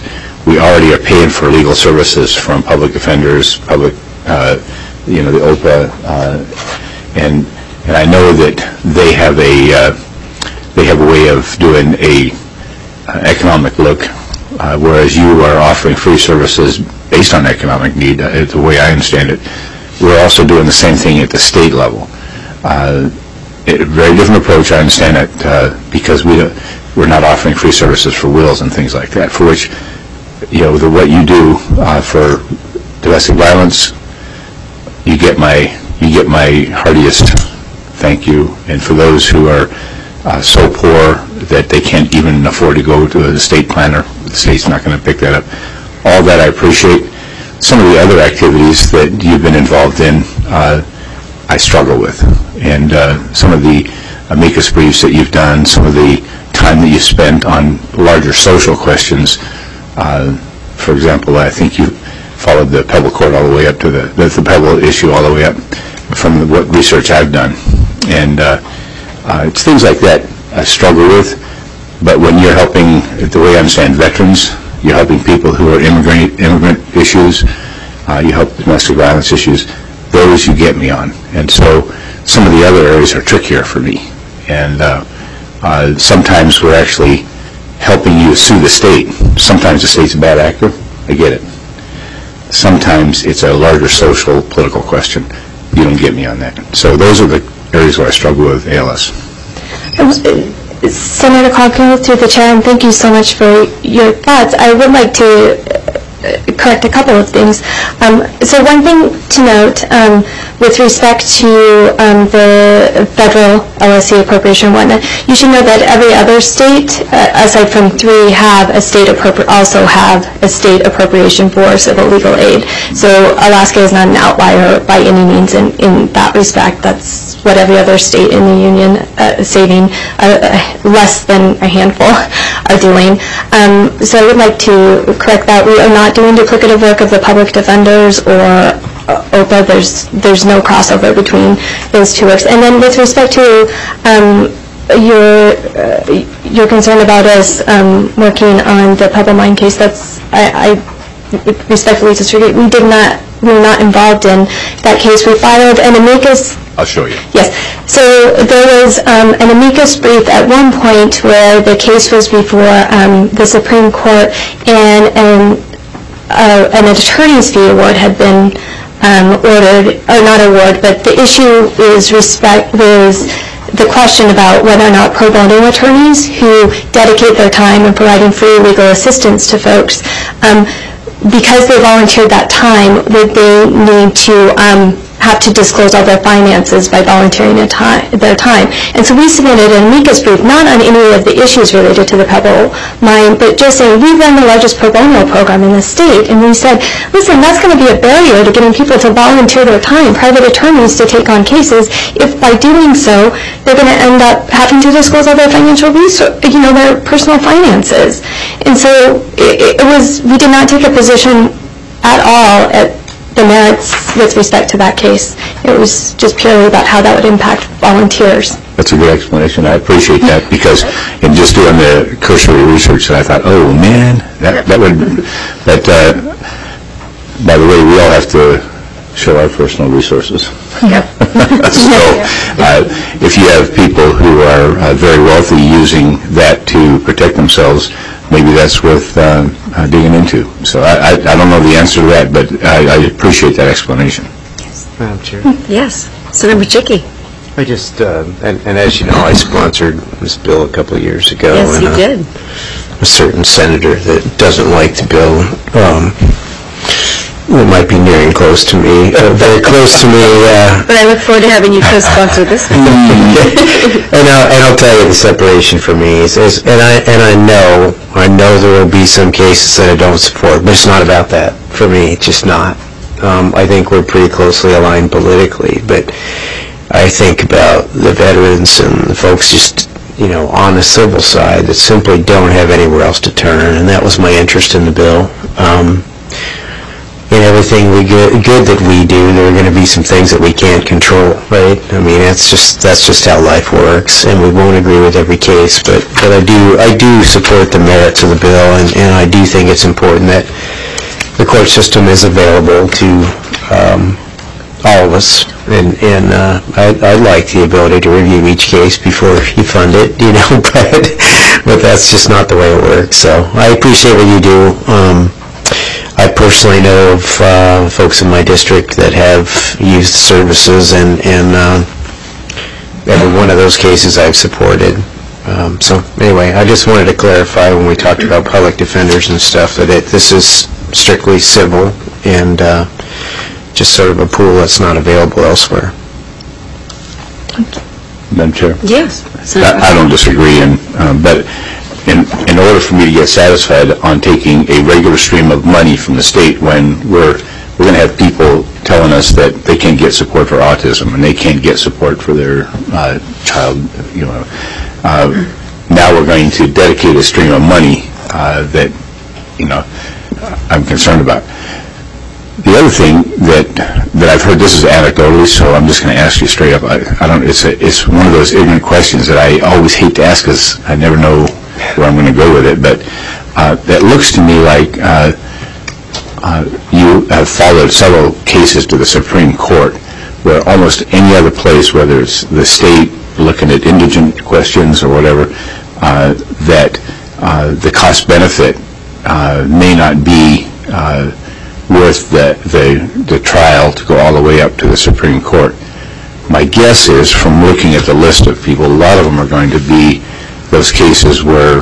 we already are paying for legal services from public defenders, public, the OPA, and I know that they have a way of doing a economic look, whereas you are offering free services based on economic need, the way I understand it. We're also doing the same thing at the state level. A very different approach, I understand it, because we're not offering free services for wills and things like that, for which, what you do for domestic violence, you get my heartiest thank you. And for those who are so poor that they can't even afford to go to the state planner, the state's not going to pick that up. All that I appreciate. Some of the other activities that you've been involved in, I struggle with. And some of the amicus briefs that you've done, some of the time that you spent on larger social questions. For example, I think you followed the Pebble Court all the way up to the Pebble issue all the way up from what research I've done. And it's things like that I struggle with. But when you're helping, the way I understand veterans, you're helping people who are immigrant issues, you help domestic violence issues, those you get me on. And so some of the other areas are trickier for me. And sometimes we're actually helping you sue the state. Sometimes the state's a bad actor. I get it. Sometimes it's a larger social, political question. You don't get me on that. So those are the areas where I struggle with ALS. Senator Coghill, through the chair, and thank you so much for your thoughts. I would like to correct a couple of things. So one thing to note with respect to the federal LSC appropriation and whatnot, you should know that every other state, aside from 3, also have a state appropriation for civil legal aid. So Alaska is not an outlier by any means in that respect. That's what every other state in the union, saving less than a handful, are doing. So I would like to correct that. We are not doing duplicative work of the public defenders or OPA. There's no crossover between those two works. And then with respect to your concern about us working on the Pebble Mine case, I respectfully disagree. We were not involved in that case. We filed an amicus. I'll show you. Yes. So there was an amicus brief at one point where the case was before the Supreme Court, and an attorney's fee award had been ordered, or not award, but the issue is the question about whether or not pro bono attorneys who dedicate their time in providing free legal assistance to folks, because they volunteered that time, would they need to have to disclose all their finances by volunteering their time. And so we submitted an amicus brief, not on any of the issues related to the Pebble Mine, but just saying, we run the largest pro bono program in the state, and we said, listen, that's going to be a barrier to getting people to volunteer their time, private attorneys to take on cases, if by doing so, they're going to end up having to disclose all their financial their personal finances. And so we did not take a position at all at the merits with respect to that case. It was just purely about how that would impact volunteers. That's a good explanation. I appreciate that, because in just doing the cursory research, I thought, oh man, that would. But by the way, we all have to show our personal resources. Yep. So if you have people who are very wealthy using that to protect themselves, maybe that's worth digging into. So I don't know the answer to that, but I appreciate that explanation. Yes. Madam Chair. Yes. Senator Chickie. I just, and as you know, I sponsored this bill a couple of years ago. Yes, you did. A certain senator that doesn't like the bill, who might be nearing close to me, very close to me. But I look forward to having you co-sponsor this one. And I'll tell you, the separation for me is, and I know there will be some cases that I don't support, but it's not about that for me. It's just not. I think we're pretty closely aligned politically, but I think about the veterans and the folks just, on the civil side that simply don't have anywhere else to turn, and that was my interest in the bill. in everything good that we do, there are going to be some things that we can't control, right? I mean, that's just how life works, and we won't agree with every case, but I do support the merits of the bill, and I do think it's important that the court system is available to all of us, and I'd like the ability to review each case before you fund it, but that's just not the way it works. So I appreciate what you do. I personally know of folks in my district that have used services, and every one of those cases I've supported. So anyway, I just wanted to clarify when we talked about public defenders and stuff that this is strictly civil and just sort of a pool that's not available elsewhere. Madam Chair? Yes. I don't disagree, but in order for me to get satisfied on taking a regular stream of money from the state when we're going to have people telling us that they can't get support for autism and they can't get support for their child, now we're going to dedicate a stream of money that, I'm concerned about. The other thing that I've heard, this is anecdotally, so I'm just going to ask you straight up. It's one of those ignorant questions that I always hate to ask because I never know where I'm going to go with it. But that looks to me like you have followed several cases to the Supreme Court, where almost any other place, whether it's the state looking at indigent questions or whatever, that the cost benefit may not be worth the trial to go all the way up to the Supreme Court. My guess is, from looking at the list of people, a lot of them are going to be those cases where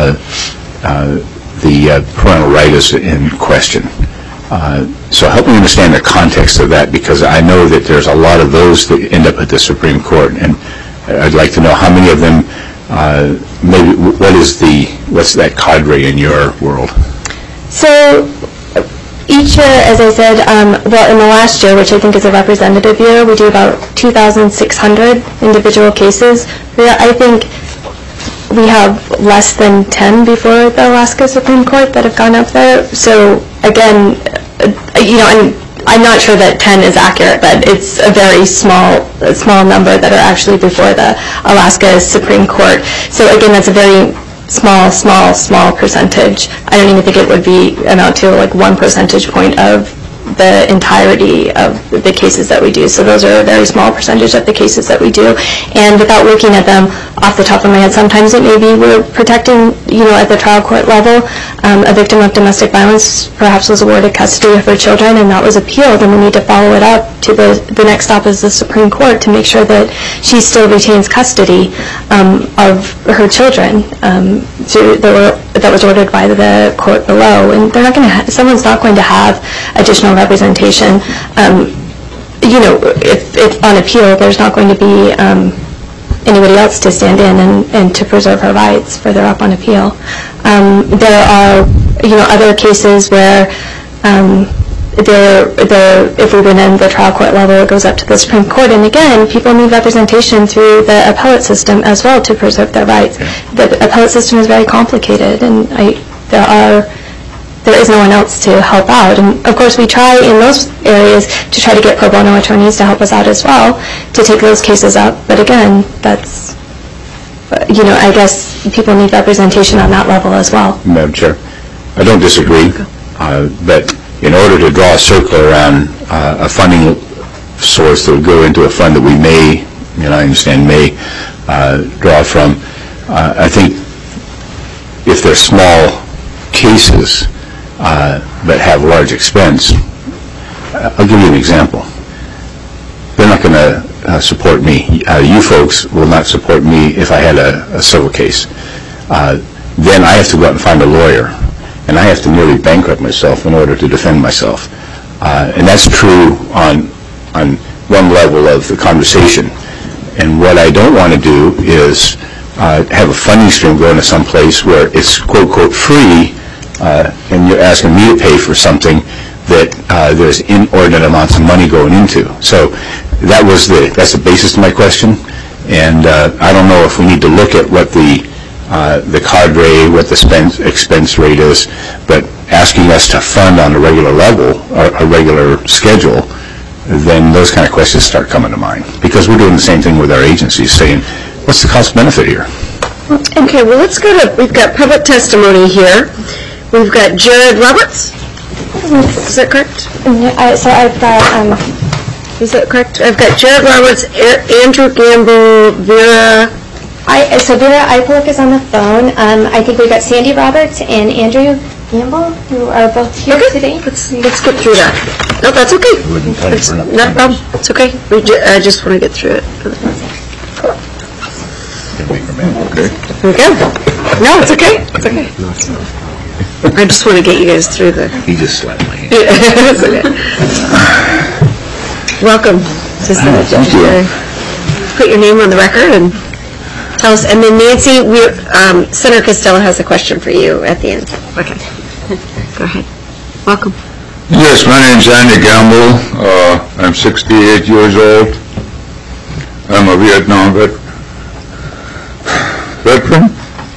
the parental right is in question. So help me understand the context of that, because I know that there's a lot of those that end up at the Supreme Court, and I'd like to know how many of them, maybe what's that cadre in your world? So each year, as I said, in the last year, which I think is a representative year, we do about 2,600 individual cases. I think we have less than 10 before the Alaska Supreme Court that have gone up there. So again, I'm not sure that 10 is accurate, but it's a very small number that are actually before the Alaska Supreme Court. So again, that's a very small percentage. I don't even think it would amount to like 1 percentage point of the entirety of the cases that we do. So those are a very small percentage of the cases that we do. And without looking at them off the top of my head, sometimes it may be we're protecting, at the trial court level, a victim of domestic violence perhaps was awarded custody of her children and that was appealed, and we need to follow it up to the next stop is the Supreme Court to make sure that she still retains custody of her children that was ordered by the court below. And they're not going to someone's not going to have additional representation. If on appeal, there's not going to be anybody else to stand in and to preserve her rights further up on appeal. There are, other cases where if we win in the trial court level, it goes up to the Supreme Court. And again, people need representation through the appellate system as well to preserve their rights. The appellate system is very complicated, and there is no one else to help out. And of course, we try in those areas to try to get pro bono attorneys to help us out as well to take those cases up. But again, that's, I guess people need representation on that level as well. Madam Chair, I don't disagree, but in order to draw a circle around a funding source that would go into a fund that we may, I understand, may draw from, I think if they're small cases that have large expense, I'll give you an example. They're not going to support me. You folks will not support me if I had a civil case. Then I have to go out and find a lawyer, and I have to nearly bankrupt myself in order to defend myself. And that's true on one level of the conversation. And what I don't want to do is have a funding stream go into some place where it's quote, quote, free, and you're asking me to pay for something that there's inordinate amounts of money going into. So that's the basis of my question. And I don't know if we need to look at what the cadre, what the expense rate is, but asking us to fund on a regular level, a regular schedule, then those kind of questions start coming to mind. Because we're doing the same thing with our agencies, saying, what's the cost benefit here? Okay, well, let's go to, we've got public testimony here. We've got Jared Roberts. Is that correct? So I've got, Is that correct? I've got Jared Roberts, Andrew Gamble, Vera. so Vera Eichlich is on the phone. I think we've got Sandy Roberts and Andrew Gamble, who are both here today. Let's get through that. No, that's okay. It's not a problem. It's okay. I just want to get through it. Okay. There we go. No, it's okay. It's okay. I just want to get you guys through the... He just slapped my hand. It's okay. Welcome to Senate Judiciary. Put your name on the record and tell us. And then Nancy, Senator Costello has a question for you at the end. Okay. Go ahead. Welcome. Yes, my name's Andy Gamble. I'm 68 years old. I'm a Vietnam veteran.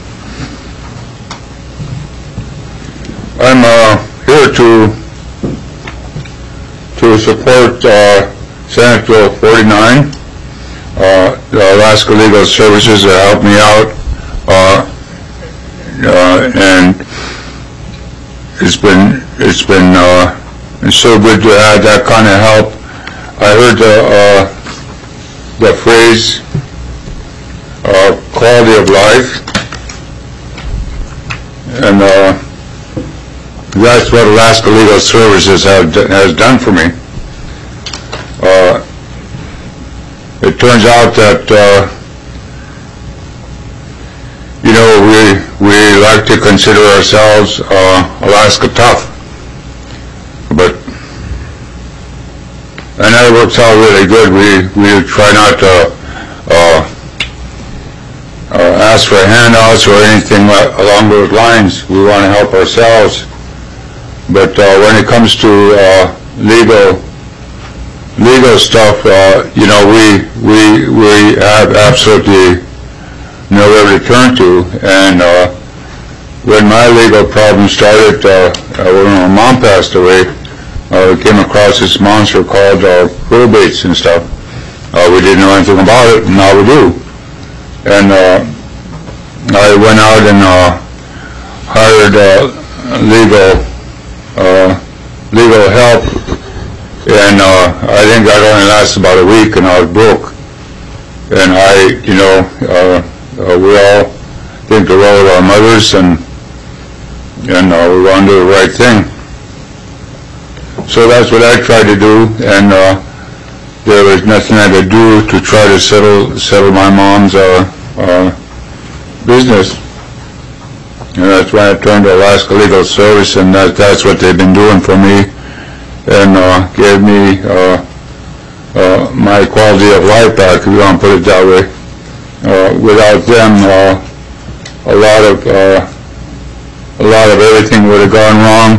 I'm here to support Senate Bill 49. The Alaska Legal Services have helped me out, and it's so good to have that kind of help. I heard the phrase quality of life, and that's what Alaska Legal Services has done for me. It turns out that we like to consider ourselves Alaska tough, and that works out really good. We try not to ask for handouts or anything along those lines. We want to help ourselves. But when it comes to legal stuff, we have absolutely nowhere to turn to. And when my legal problem started, when my mom passed away, we came across this monster called probates and stuff. We didn't know anything about it, and now we do. And I went out and hired legal help, and I think that only lasted about a week, and I was broke. And we all think the role of our mothers, and we want to do the right thing. So that's what I tried to do, and there was nothing I could do to try to settle my mom's business. And that's why I turned to Alaska Legal Service, and that's what they've been doing for me, and gave me my quality of life back, if you want to put it that way. Without them, a lot of everything would have gone wrong.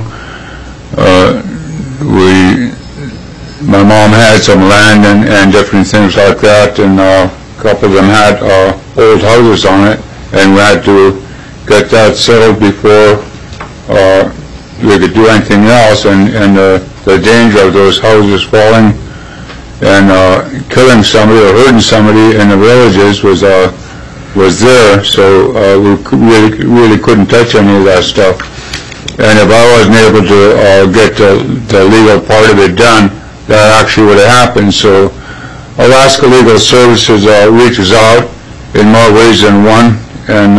My mom had some land and different things like that, and a couple of them had old houses on it, and we had to get that settled before we could do anything else. And the danger of those houses falling and killing somebody or hurting somebody in the villages was there, so we really couldn't touch any of that stuff. And if I wasn't able to get the legal part of it done, that actually would have happened. So Alaska Legal Services reaches out in more ways than one, and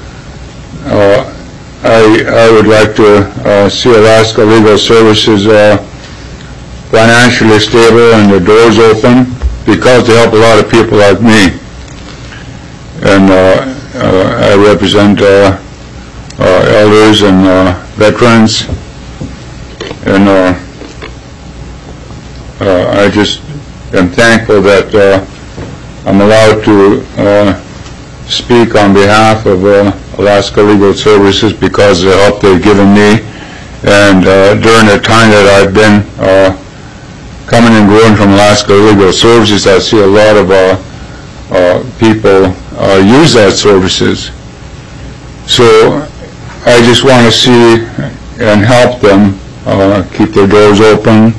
I would like to see Alaska Legal Services financially stable and the doors open, because they help a lot of people like me. And I represent elders and veterans, and I just am thankful that I'm allowed to speak on behalf of Alaska Legal Services because of the help they've given me. And during the time that I've been coming and going from Alaska Legal Services, I see a lot of people use that services. So I just want to see and help them keep their doors open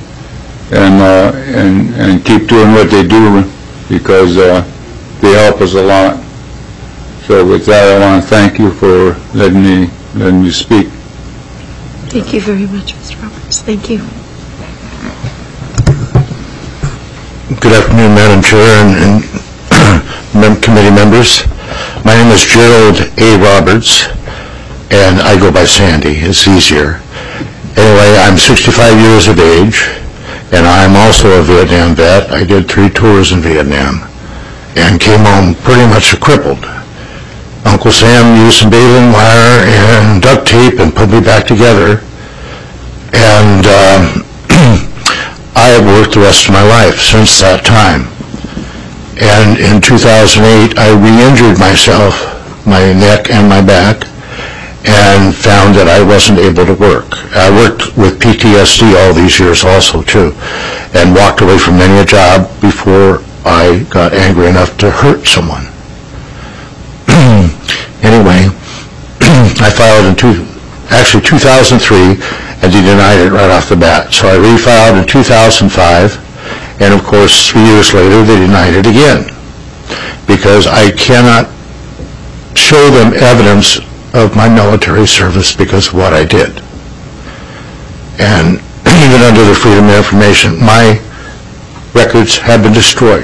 and keep doing what they do, because they help us a lot. So with that, I want to thank you for letting me speak. Thank you very much, Mr. Roberts. Thank you. Good afternoon, Madam Chair and committee members. My name is Gerald A. Roberts, and I go by Sandy. It's easier. Anyway, I'm 65 years of age, and I'm also a Vietnam vet. I did 3 tours in Vietnam and came home pretty much crippled. Uncle Sam used some baling wire and duct tape and put me back together, and I have worked the rest of my life since that time. And in 2008, I re-injured myself, my neck and my back, and found that I wasn't able to work. I worked with PTSD all these years also, too, and walked away from many a job before I got angry enough to hurt someone. Anyway, I filed in 2003, and they denied it right off the bat. So I refiled in 2005, and of course 3 years later they denied it again, because I cannot show them evidence of my military service because of what I did. And even under the Freedom of Information, my records have been destroyed,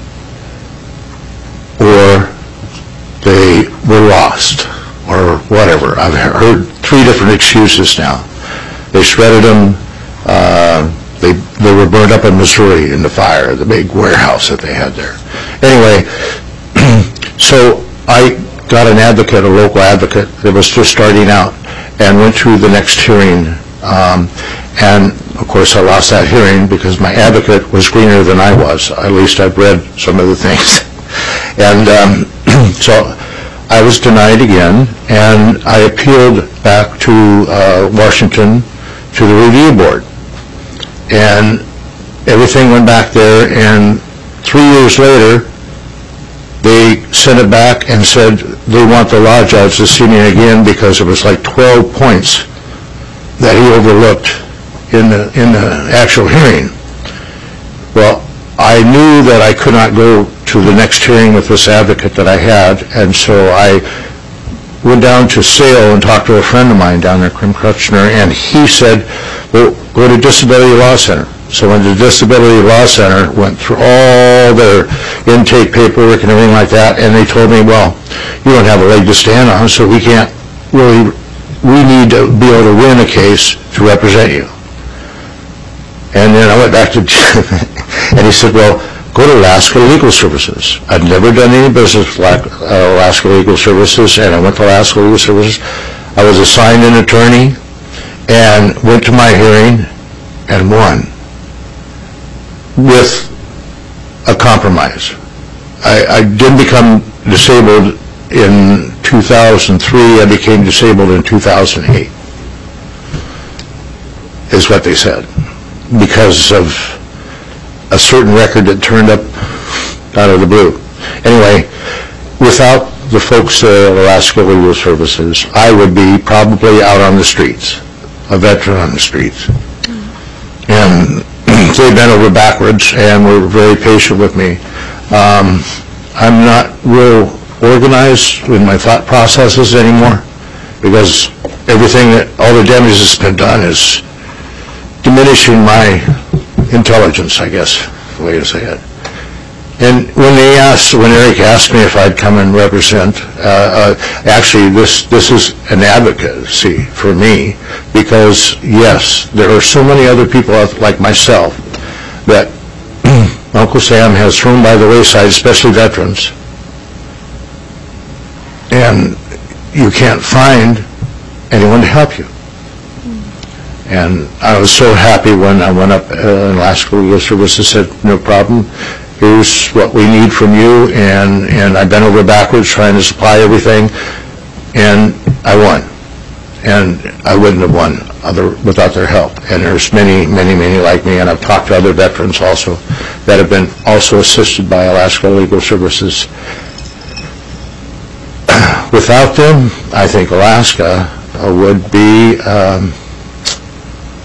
or they were lost, or whatever. I've heard 3 different excuses now. They shredded them. They were burned up in Missouri in the fire, the big warehouse that they had there. Anyway, so I got an advocate, a local advocate that was just starting out, and went through the next hearing. And of course I lost that hearing because my advocate was greener than I was. At least I've read some of the things. And so I was denied again, and I appealed back to Washington to the review board. And everything went back there, and 3 years later, they sent it back and said they want the law judge to see me again because it was like 12 points that he overlooked in the actual hearing. Well, I knew that I could not go to the next hearing with this advocate that I had, and so I went down to Sale and talked to a friend of mine down there, Krim Krutchner, and he said, well, go to Disability Law Center. So when the Disability Law Center went through all their intake paperwork and everything like that, and they told me, well, you don't have a leg to stand on, so we can't really, we need to be able to win a case to represent you. And then I went back to Jim, and he said, well, go to Alaska Legal Services. I'd never done any business with Alaska Legal Services, and I went to Alaska Legal Services. I was assigned an attorney and went to my hearing and won with a compromise. I didn't become disabled in 2003. I became disabled in 2008, is what they said, because of a certain record that turned up out of the blue. Anyway, without the folks at Alaska Legal Services, I would be probably out on the streets, a veteran on the streets. And they bent over backwards and were very patient with me. I'm not real organized in my thought processes anymore, because everything that, all the damage that's been done is diminishing my intelligence, I guess, the way to say it. And when Eric asked me if I'd come and represent, actually this is an advocacy for me, because yes, there are so many other people like myself that Uncle Sam has thrown by the wayside, especially veterans, and you can't find anyone to help you. And I was so happy when I went up and Alaska Legal Services said, no problem, here's what we need from you, and I bent over backwards trying to supply everything, and I won. And I wouldn't have won without their help. And there's many, many, many like me, and I've talked to other veterans also that have been also assisted by Alaska Legal Services. Without them, I think Alaska would be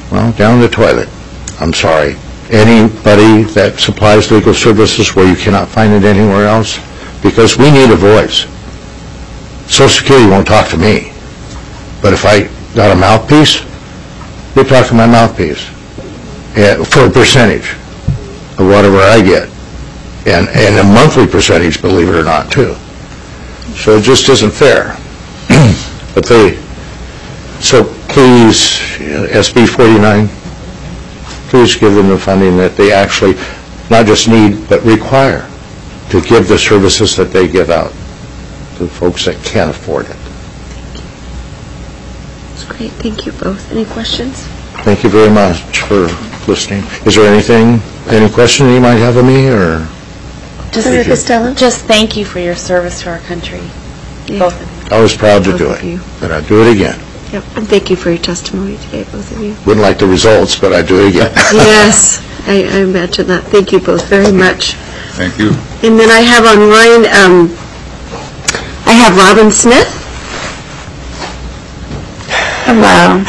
Well, down the toilet. I'm sorry. Anybody that supplies legal services where you cannot find it anywhere else, because we need a voice. Social Security won't talk to me, but if I got a mouthpiece, they talk to my mouthpiece for a percentage of whatever I get, and a monthly percentage, believe it or not, too. So it just isn't fair. But so please, SB 49, please give them the funding that they actually not just need, but require to give the services that they give out to folks that can't afford it. That's great. Thank you both. Any questions? Thank you very much for listening. Is there any question that you might have of me, or? Senator Costello? Just thank you for your service to our country, both of you. I was proud to Both do of you. it, but I'd do it again. Yep. And thank you for your testimony today, both of you. Wouldn't like the results, but I'd do it again. Yes, I imagine that. Thank you both very much. Thank you. And then I have online, I have Robin Smith. Hello.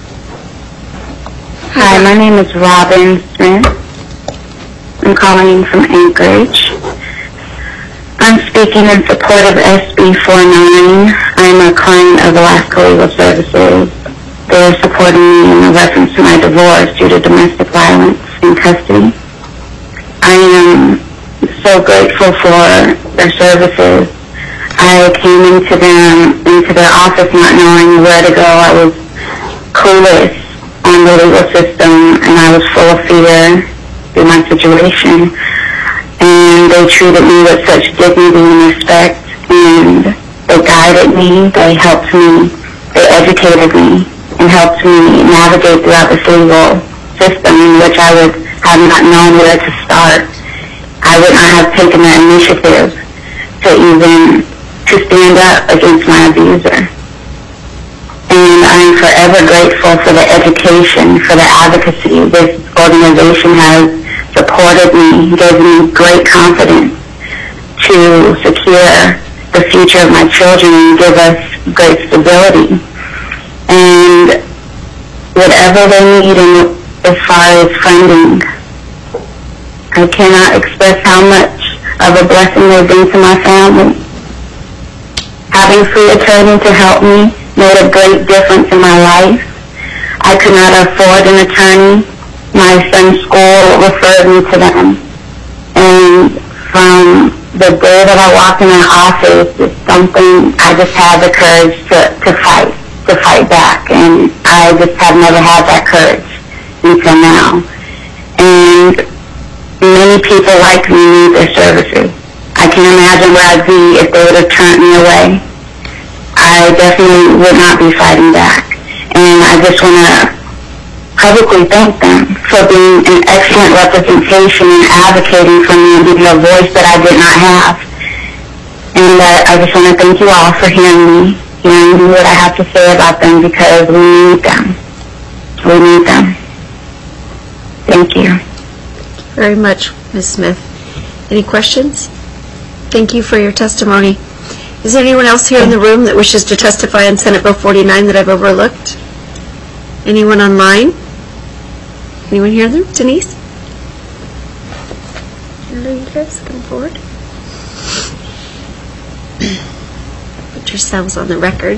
Hi, my name is Robin Smith. I'm calling from Anchorage. I'm speaking in support of SB 49. I'm a client of Alaska Legal Services. They're supporting me in reference to my divorce due to domestic violence in custody. I am so grateful for their services. I came into their office not knowing where to go. I was clueless on the legal system, and I was full of fear through my situation. And they treated me with such dignity and respect, and they guided me, they helped me, they educated me, and helped me navigate throughout this legal system in which I would have not known where to start. I would not have taken the initiative to stand up against my abuser. And I'm forever grateful for the education, for the advocacy this organization has supported me, gave me great confidence to secure the future of my children and give us great stability. And whatever they need as far as funding, I cannot express how much of a blessing they've been to my family. Having free attorney to help me made a great difference in my life. I could not afford an attorney. My son's school referred me to them. And from the day that I walked in their office, it's something I just had the courage to fight back. And I just have never had that courage until now. And many people like me need their services. I can't imagine where I'd be if they would have turned me away. I definitely would not be fighting back. And I just want to publicly thank them for being an excellent representation and advocating for me and giving a voice that I did not have. And I just want to thank you all for hearing what I have to say about them, because we need them. We need them. Thank you. Very much, Ms. Smith. Any questions? Thank you for your testimony. Is there anyone else here in the room that wishes to testify on Senate Bill 49 that I've overlooked? Anyone online? Anyone here? Denise? Hello, you guys, come forward. Put yourselves on the record.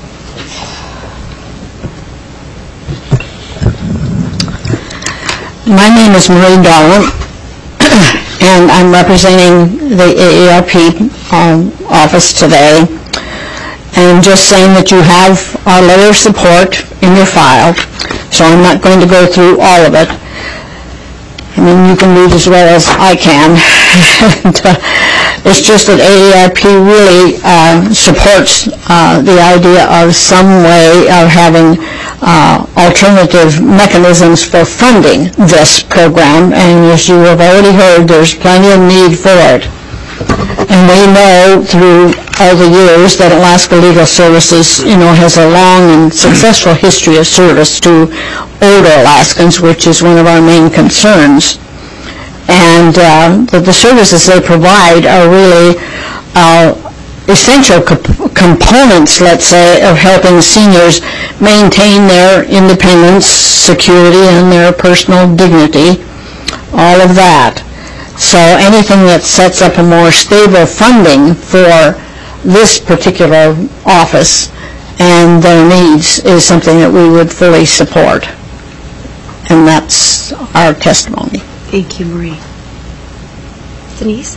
My name is Marie Darwin, and I'm representing the AARP office today. And I'm just saying that you have our letter of support in your file, so I'm not going to go through all of it. I mean, you can read as well as I can. And, it's just that AARP really supports the idea of some way of having alternative mechanisms for funding this program, and as you have already heard, there's plenty of need for it. And we know through all the years that Alaska Legal Services, has a long and successful history of service to older Alaskans, which is one of our main concerns. And the services they provide are really essential components, let's say, of helping seniors maintain their independence, security, and their personal dignity, all of that. So anything that sets up a more stable funding for this particular office and their needs is something that we would fully support. And that's our testimony. Thank you, Marie. Denise?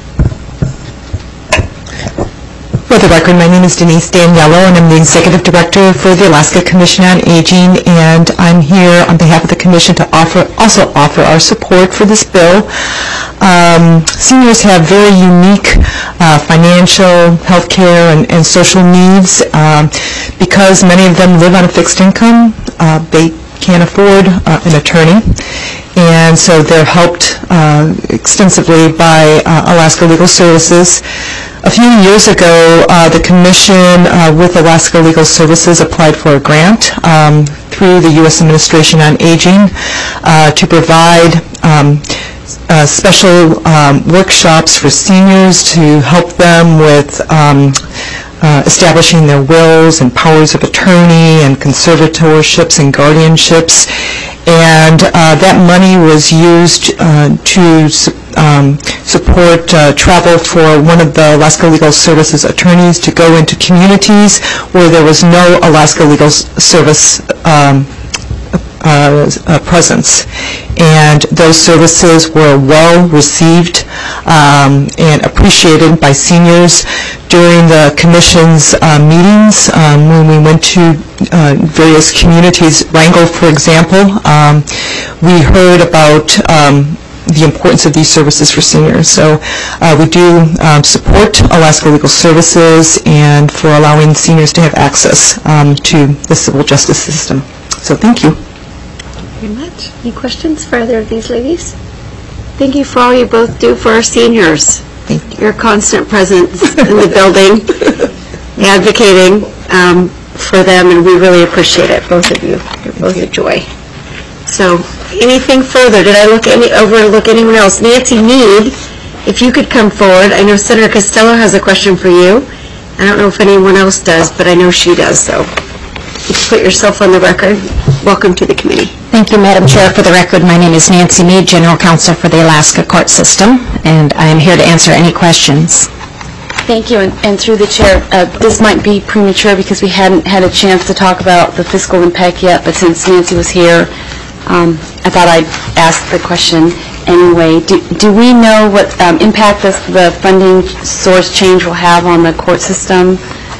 For the record, my name is Denise Daniello, and I'm the Executive Director for the Alaska Commission on Aging, and I'm here on behalf of the Commission to also offer our support for this bill. Seniors have very unique financial, healthcare, and social needs. Because many of them live on a fixed income, they can't afford an attorney, and so they're helped extensively by Alaska Legal Services. A few years ago, the Commission with Alaska Legal Services applied for a grant through the U.S. Administration on Aging to provide special workshops for seniors to help them with establishing their wills and powers of attorney and conservatorships and guardianships. And that money was used to support travel for one of the Alaska Legal Services attorneys to go into communities where there was no Alaska Legal Service presence. And those services were well received and appreciated by seniors. During the Commission's meetings, when we went to various communities, Wrangell, for example, we heard about the importance of these services for seniors. So we do support Alaska Legal Services and for allowing seniors to have access to the civil justice system. So thank you. Very much. Any questions for either of these ladies? Thank you for all you both do for our seniors. Thank you. Your constant presence in the building, advocating for them, and we really appreciate it, both of you. You're both a joy. So, anything further? Did I overlook anyone else? Nancy Mead, if you could come forward. I know Senator Costello has a question for you. I don't know if anyone else does, but I know she does, so you can put yourself on the record. Welcome to the committee. Thank you, Madam Chair. For the record, my name is Nancy Mead, General Counsel for the Alaska Court System, and I am here to answer any questions. Thank you, and through the chair, this might be premature because we hadn't had a chance to talk about the fiscal impact yet, but since Nancy was here, I thought I'd ask the question anyway. Do we know what impact the funding source change will have on the court system?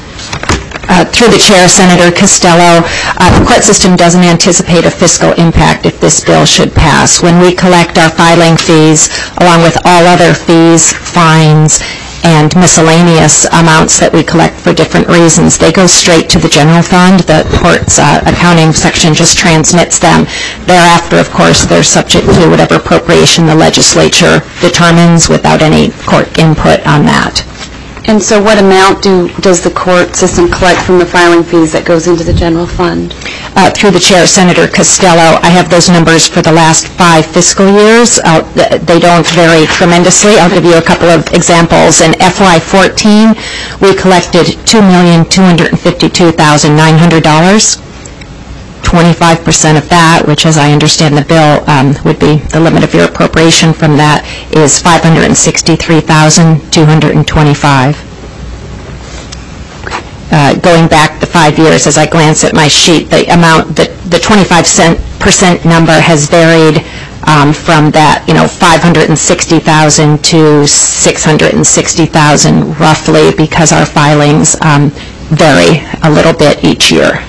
Through the chair, Senator Costello, the court system doesn't anticipate a fiscal impact if this bill should pass. When we collect our filing fees, along with all other fees, fines, and miscellaneous amounts that we collect for different reasons, they go straight to the general fund. The court's accounting section just transmits them. Thereafter, of course, they're subject to whatever appropriation the legislature determines without any court input on that. And so what amount does the court system collect from the filing fees that goes into the general fund? Through the chair, Senator Costello, I have those numbers for the last 5 fiscal years. They don't vary tremendously. I'll give you a couple of examples. In FY14, we collected $2,252,900. 25% of that, which as I understand the bill would be the limit of your appropriation from that, is $563,225. Going back the 5 years, as I glance at my sheet, the amount, the 25% number has varied from that, $560,000 to $660,000 roughly, because our filings vary a little bit each year.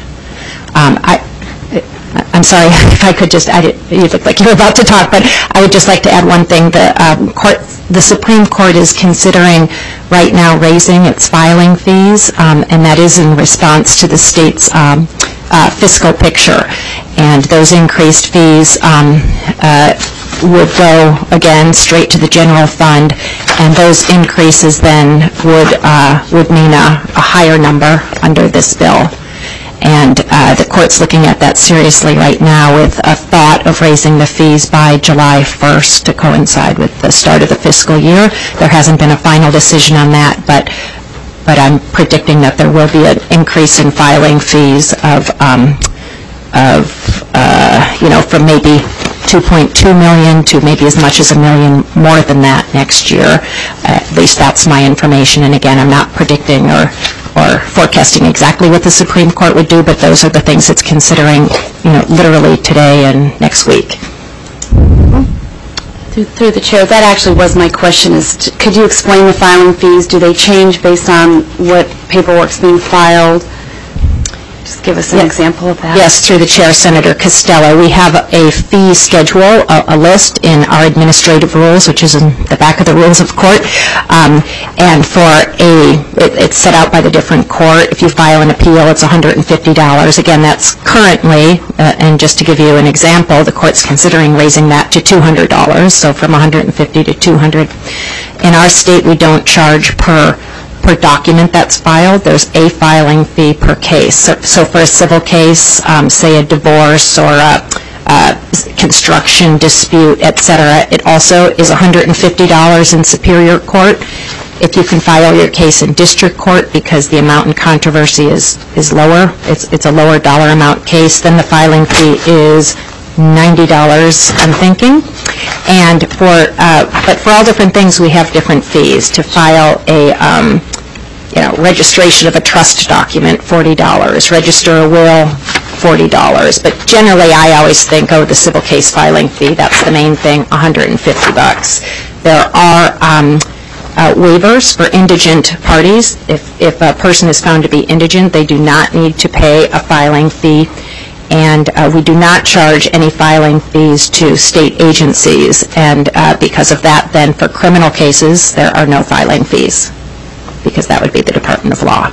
I'm sorry if I could just, you look like you were about to talk, but I would just like to add one thing. The Supreme Court is considering right now raising its filing fees, and that is in response to the state's fiscal picture. And those increased fees would go, again, straight to the general fund, and those increases then would mean a higher number under this bill. And the court's looking at that seriously right now with a thought of raising the fees by July 1st to coincide with the start of the fiscal year. There hasn't been a final decision on that, but I'm predicting that there will be an increase in filing fees of from maybe 2.2 million to maybe as much as $1 million more than that next year. At least that's my information. And again, I'm not predicting or forecasting exactly what the Supreme Court would do, but those are the things it's considering, literally today and next week. Through the chair, that actually was my question, could you explain the filing fees? Do they change based on what paperwork's being filed? Just give us an example of that. Yes, through the chair, Senator Costello. We have a fee schedule, a list in our administrative rules, which is in the back of the rules of court. And it's set out by the different court. If you file an appeal, it's $150. Again, that's currently, and just to give you an example, the court's considering raising that to $200, so from $150 to $200. In our state, we don't charge per document that's filed. There's a filing fee per case. So for a civil case, say a divorce or a construction dispute, etc., it also is $150 in Superior Court. If you can file your case in District Court because the amount in controversy is lower, it's a lower dollar amount case, then the filing fee is $90, I'm thinking. But for all different things, we have different fees. To file a registration of a trust document, $40. Register a will, $40. But generally, I always think, the civil case filing fee, that's the main thing, $150. There are waivers for indigent parties. If a person is found to be indigent, they do not need to pay a filing fee. And we do not charge any filing fees to state agencies. And because of that, then for criminal cases, there are no filing fees, because that would be the Department of Law.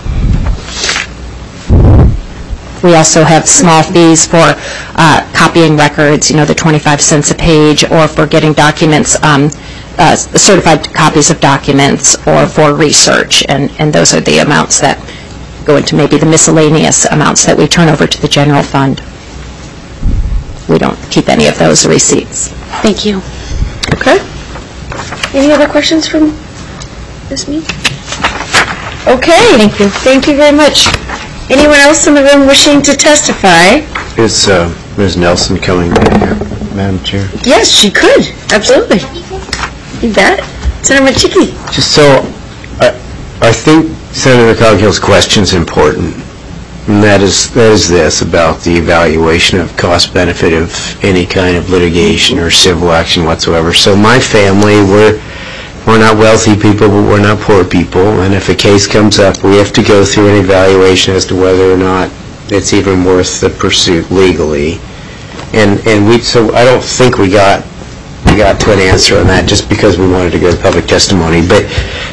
We also have small fees for copying records, the 25 cents a page, or for getting documents, certified copies of documents, or for research. And those are the amounts that go into maybe the miscellaneous amounts that we turn over to the general fund. We don't keep any of those receipts. Thank you. Okay. Any other questions from Ms. Mead? Okay. Thank you. Thank you very much. Anyone else in the room wishing to testify? Is Ms. Nelson coming in here, Madam Chair? Yes, she could. Absolutely. You bet. Senator Machicki. Just so, I think Senator Coghill's question is important, and that is this, about the evaluation of cost-benefit of any kind of litigation or civil action whatsoever. So my family, we're not wealthy people, but we're not poor people, and if a case comes up, we have to go through an evaluation as to whether or not it's even worth the pursuit legally. So I don't think we got to an answer on that just because we wanted to go to public testimony, but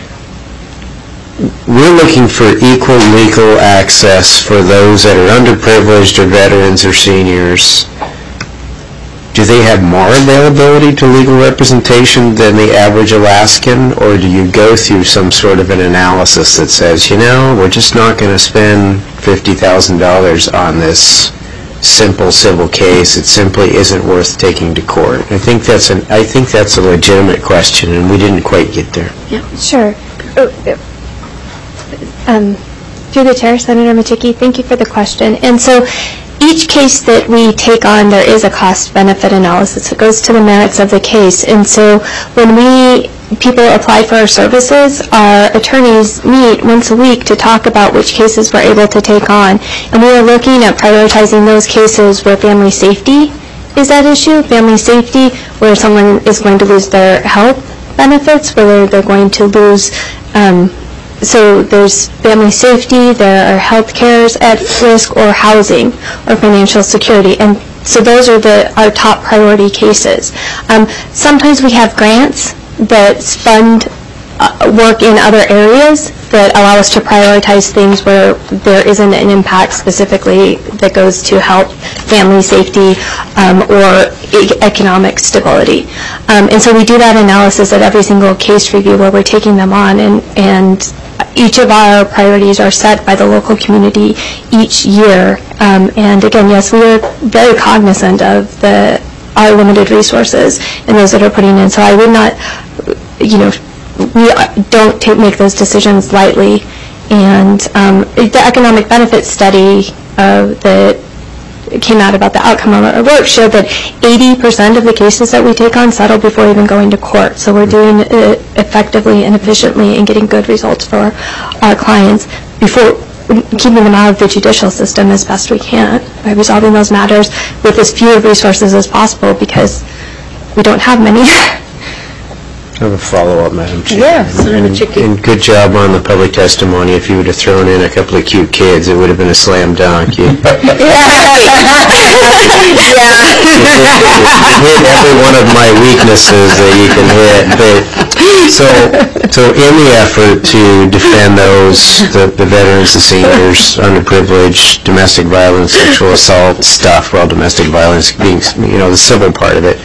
we're looking for equal legal access for those that are underprivileged or veterans or seniors. Do they have more availability to legal representation than the average Alaskan, or do you go through some sort of an analysis that says, we're just not going to spend $50,000 on this simple civil case. It simply isn't worth taking to court. I think that's a legitimate question, and we didn't quite get there. Yeah, sure. Through the chair, Senator Machicki, thank you for the question. And so each case that we take on, there is a cost-benefit analysis. It goes to the merits of the case. And so when people apply for our services, our attorneys meet once a week to talk about which cases we're able to take on. And we are looking at prioritizing those cases where family safety is at issue. Family safety, where someone is going to lose their health benefits, whether they're going to lose so there's family safety, there are health cares at risk, or housing, or financial security. And so those are our top priority cases. Sometimes we have grants that fund work in other areas that allow us to prioritize things where there isn't an impact specifically that goes to help family safety or economic stability. And so we do that analysis at every single case review where we're taking them on, and each of our priorities are set by the local community each year. And again, yes, we are very cognizant of our limited resources and those that are putting in. So I would not, we don't make those decisions lightly. And the economic benefit study that came out about the outcome of our work showed that 80% of the cases that we take on settle before even going to court. So we're doing it effectively and efficiently and getting good results for our clients before keeping them out of the judicial system as best we can by resolving those matters with as few resources as possible because we don't have many. I have a follow-up, Madam Chair. Yeah, Senator Chickie. And good job on the public testimony. If you would have thrown in a couple of cute kids, it would have been a slam dunk. You hit every one of my weaknesses that you can hit. But so in the effort to defend those, the veterans, the seniors, underprivileged, domestic violence, sexual assault stuff, well, domestic violence being, the civil part of it,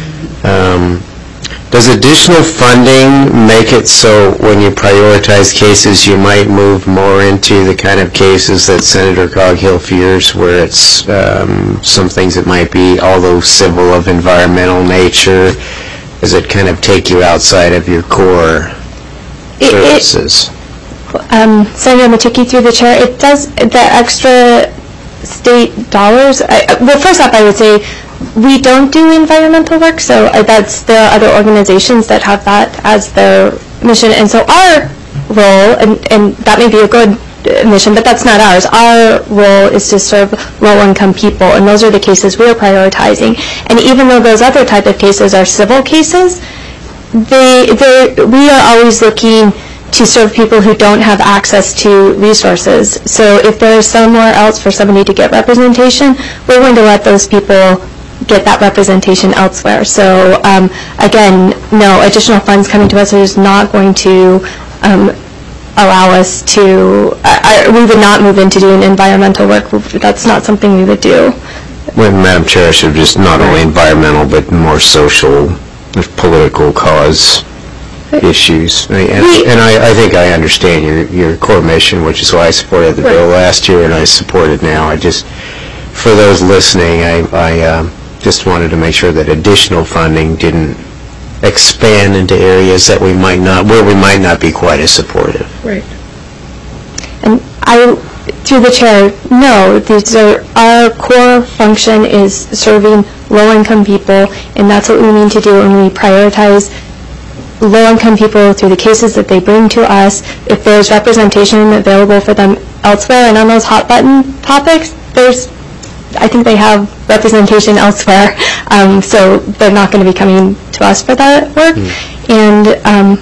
does additional funding make it so when you prioritize cases you might move more into the kind of cases that Senator Coghill fears where it's some things that might be, although civil, of environmental nature? Does it kind of take you outside of your core services? Senator Machicki, through the chair, it does, the extra state dollars, well, first off, I would say we don't do environmental work, so that's the other organizations that have that as their mission. And so our role, and that may be a good mission, but that's not ours. Our role is to serve low-income people, and those are the cases we're prioritizing. And even though those other type of cases are civil cases, we are always looking to serve people who don't have access to resources. So if there's somewhere else for somebody to get representation, we're going to let those people get that representation elsewhere. So again, no, additional funds coming to us is not going to allow us to, we would not move into doing environmental work. That's not something we would do. Well, Madam Chair, I should just not only environmental but more social, political cause issues. And I think I understand your core mission, which is why I supported the bill last year and I support it now. I just, for those listening, I just wanted to make sure that additional funding didn't expand into areas that we might not be quite as supportive. Right. And through the chair, no, our core function is serving low-income people, and that's what we mean to do, and we prioritize low-income people through the cases that they bring to us. If there's representation available for them elsewhere, and on those hot-button topics, I think they have representation elsewhere, so they're not going to be coming to us for that work. And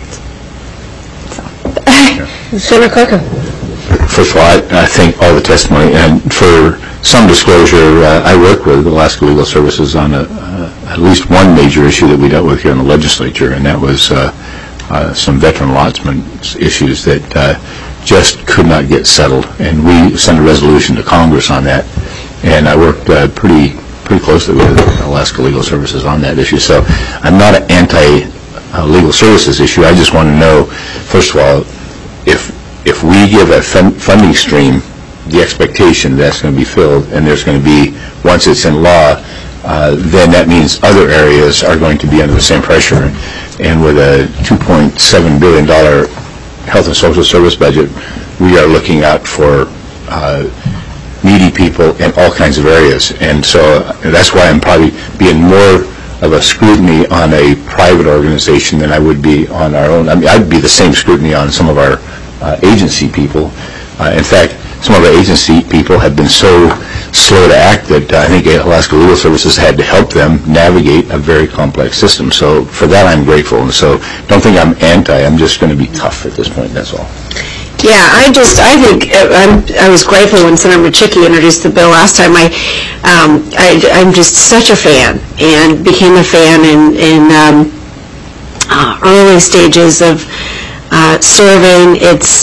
Senator Corcoran. First of all, I thank all the testimony, and for some disclosure, I worked with Alaska Legal Services on at least one major issue that we dealt with here in the legislature, and that was some veteran allotment issues that just could not get settled, and we sent a resolution to Congress on that, and I worked pretty closely with Alaska Legal Services on that issue. So I'm not an anti-legal services issue. I just want to know, first of all, if we give a funding stream, the expectation that's going to be filled, and there's going to be, once it's in law, then that means other areas are going to be under the same pressure. And with a $2.7 billion health and social service budget, we are looking out for needy people in all kinds of areas. And so that's why I'm probably being more of a scrutiny on a private organization than I would be on our own. I mean, I'd be the same scrutiny on some of our agency people. In fact, some of our agency people have been so slow to act that I think Alaska Legal Services had to help them navigate a very complex system. So for that, I'm grateful. And so don't think I'm anti. I'm just going to be tough at this point. That's all. Yeah, I think I was grateful when Senator Machicki introduced the bill last time. I'm just such a fan, and became a fan in early stages of serving.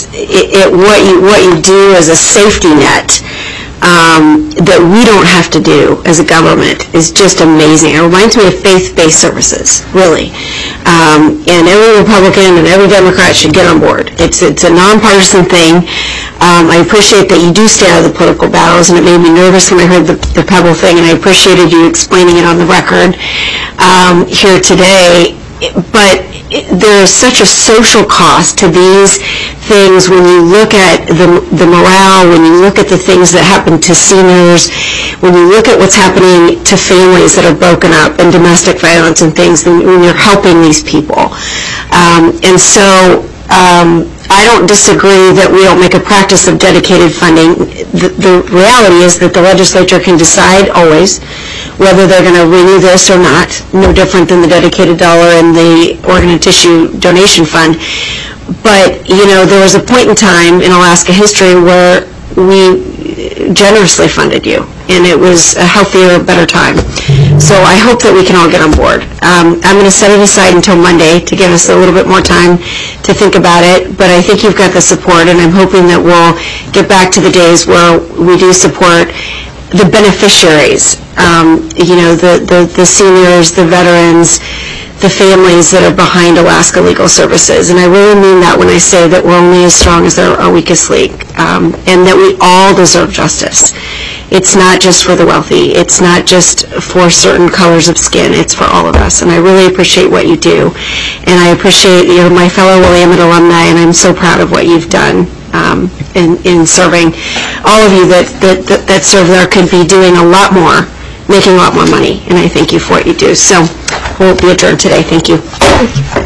What you do as a safety net that we don't have to do as a government is just amazing. It reminds me of faith-based services, really. And every Republican and every Democrat should get on board. It's a nonpartisan thing. I appreciate that you do stay out of the political battles, and it made me nervous when I heard the Pebble thing, and I appreciated you explaining it on the record here today. But there is such a social cost to these things when you look at the morale, when you look at the things that happen to seniors, when you look at what's happening to families that are broken up and domestic violence and things, when you're helping these people. And so I don't disagree that we don't make a practice of dedicated funding. The reality is that the legislature can decide always whether they're going to renew this or not, no different than the dedicated dollar in the organ and tissue donation fund. But, you know, there was a point in time in Alaska history where we generously funded you, and it was a healthier, better time. So I hope that we can all get on board. I'm going to set it aside until Monday to give us a little bit more time to think about it, but I think you've got the support, and I'm hoping that we'll get back to the days where we do support the beneficiaries, you know, the seniors, the veterans, the families that are behind Alaska Legal Services. And I really mean that when I say that we're only as strong as our weakest link, and that we all deserve justice. It's not just for the wealthy. It's not just for certain colors of skin. It's for all of us. And I really appreciate what you do. And I appreciate, you know, my fellow Willamette alumni, and I'm so proud of what you've done in serving. All of you that serve there could be doing a lot more, making a lot more money, and I thank you for what you do. So we'll be adjourned today. Thank you.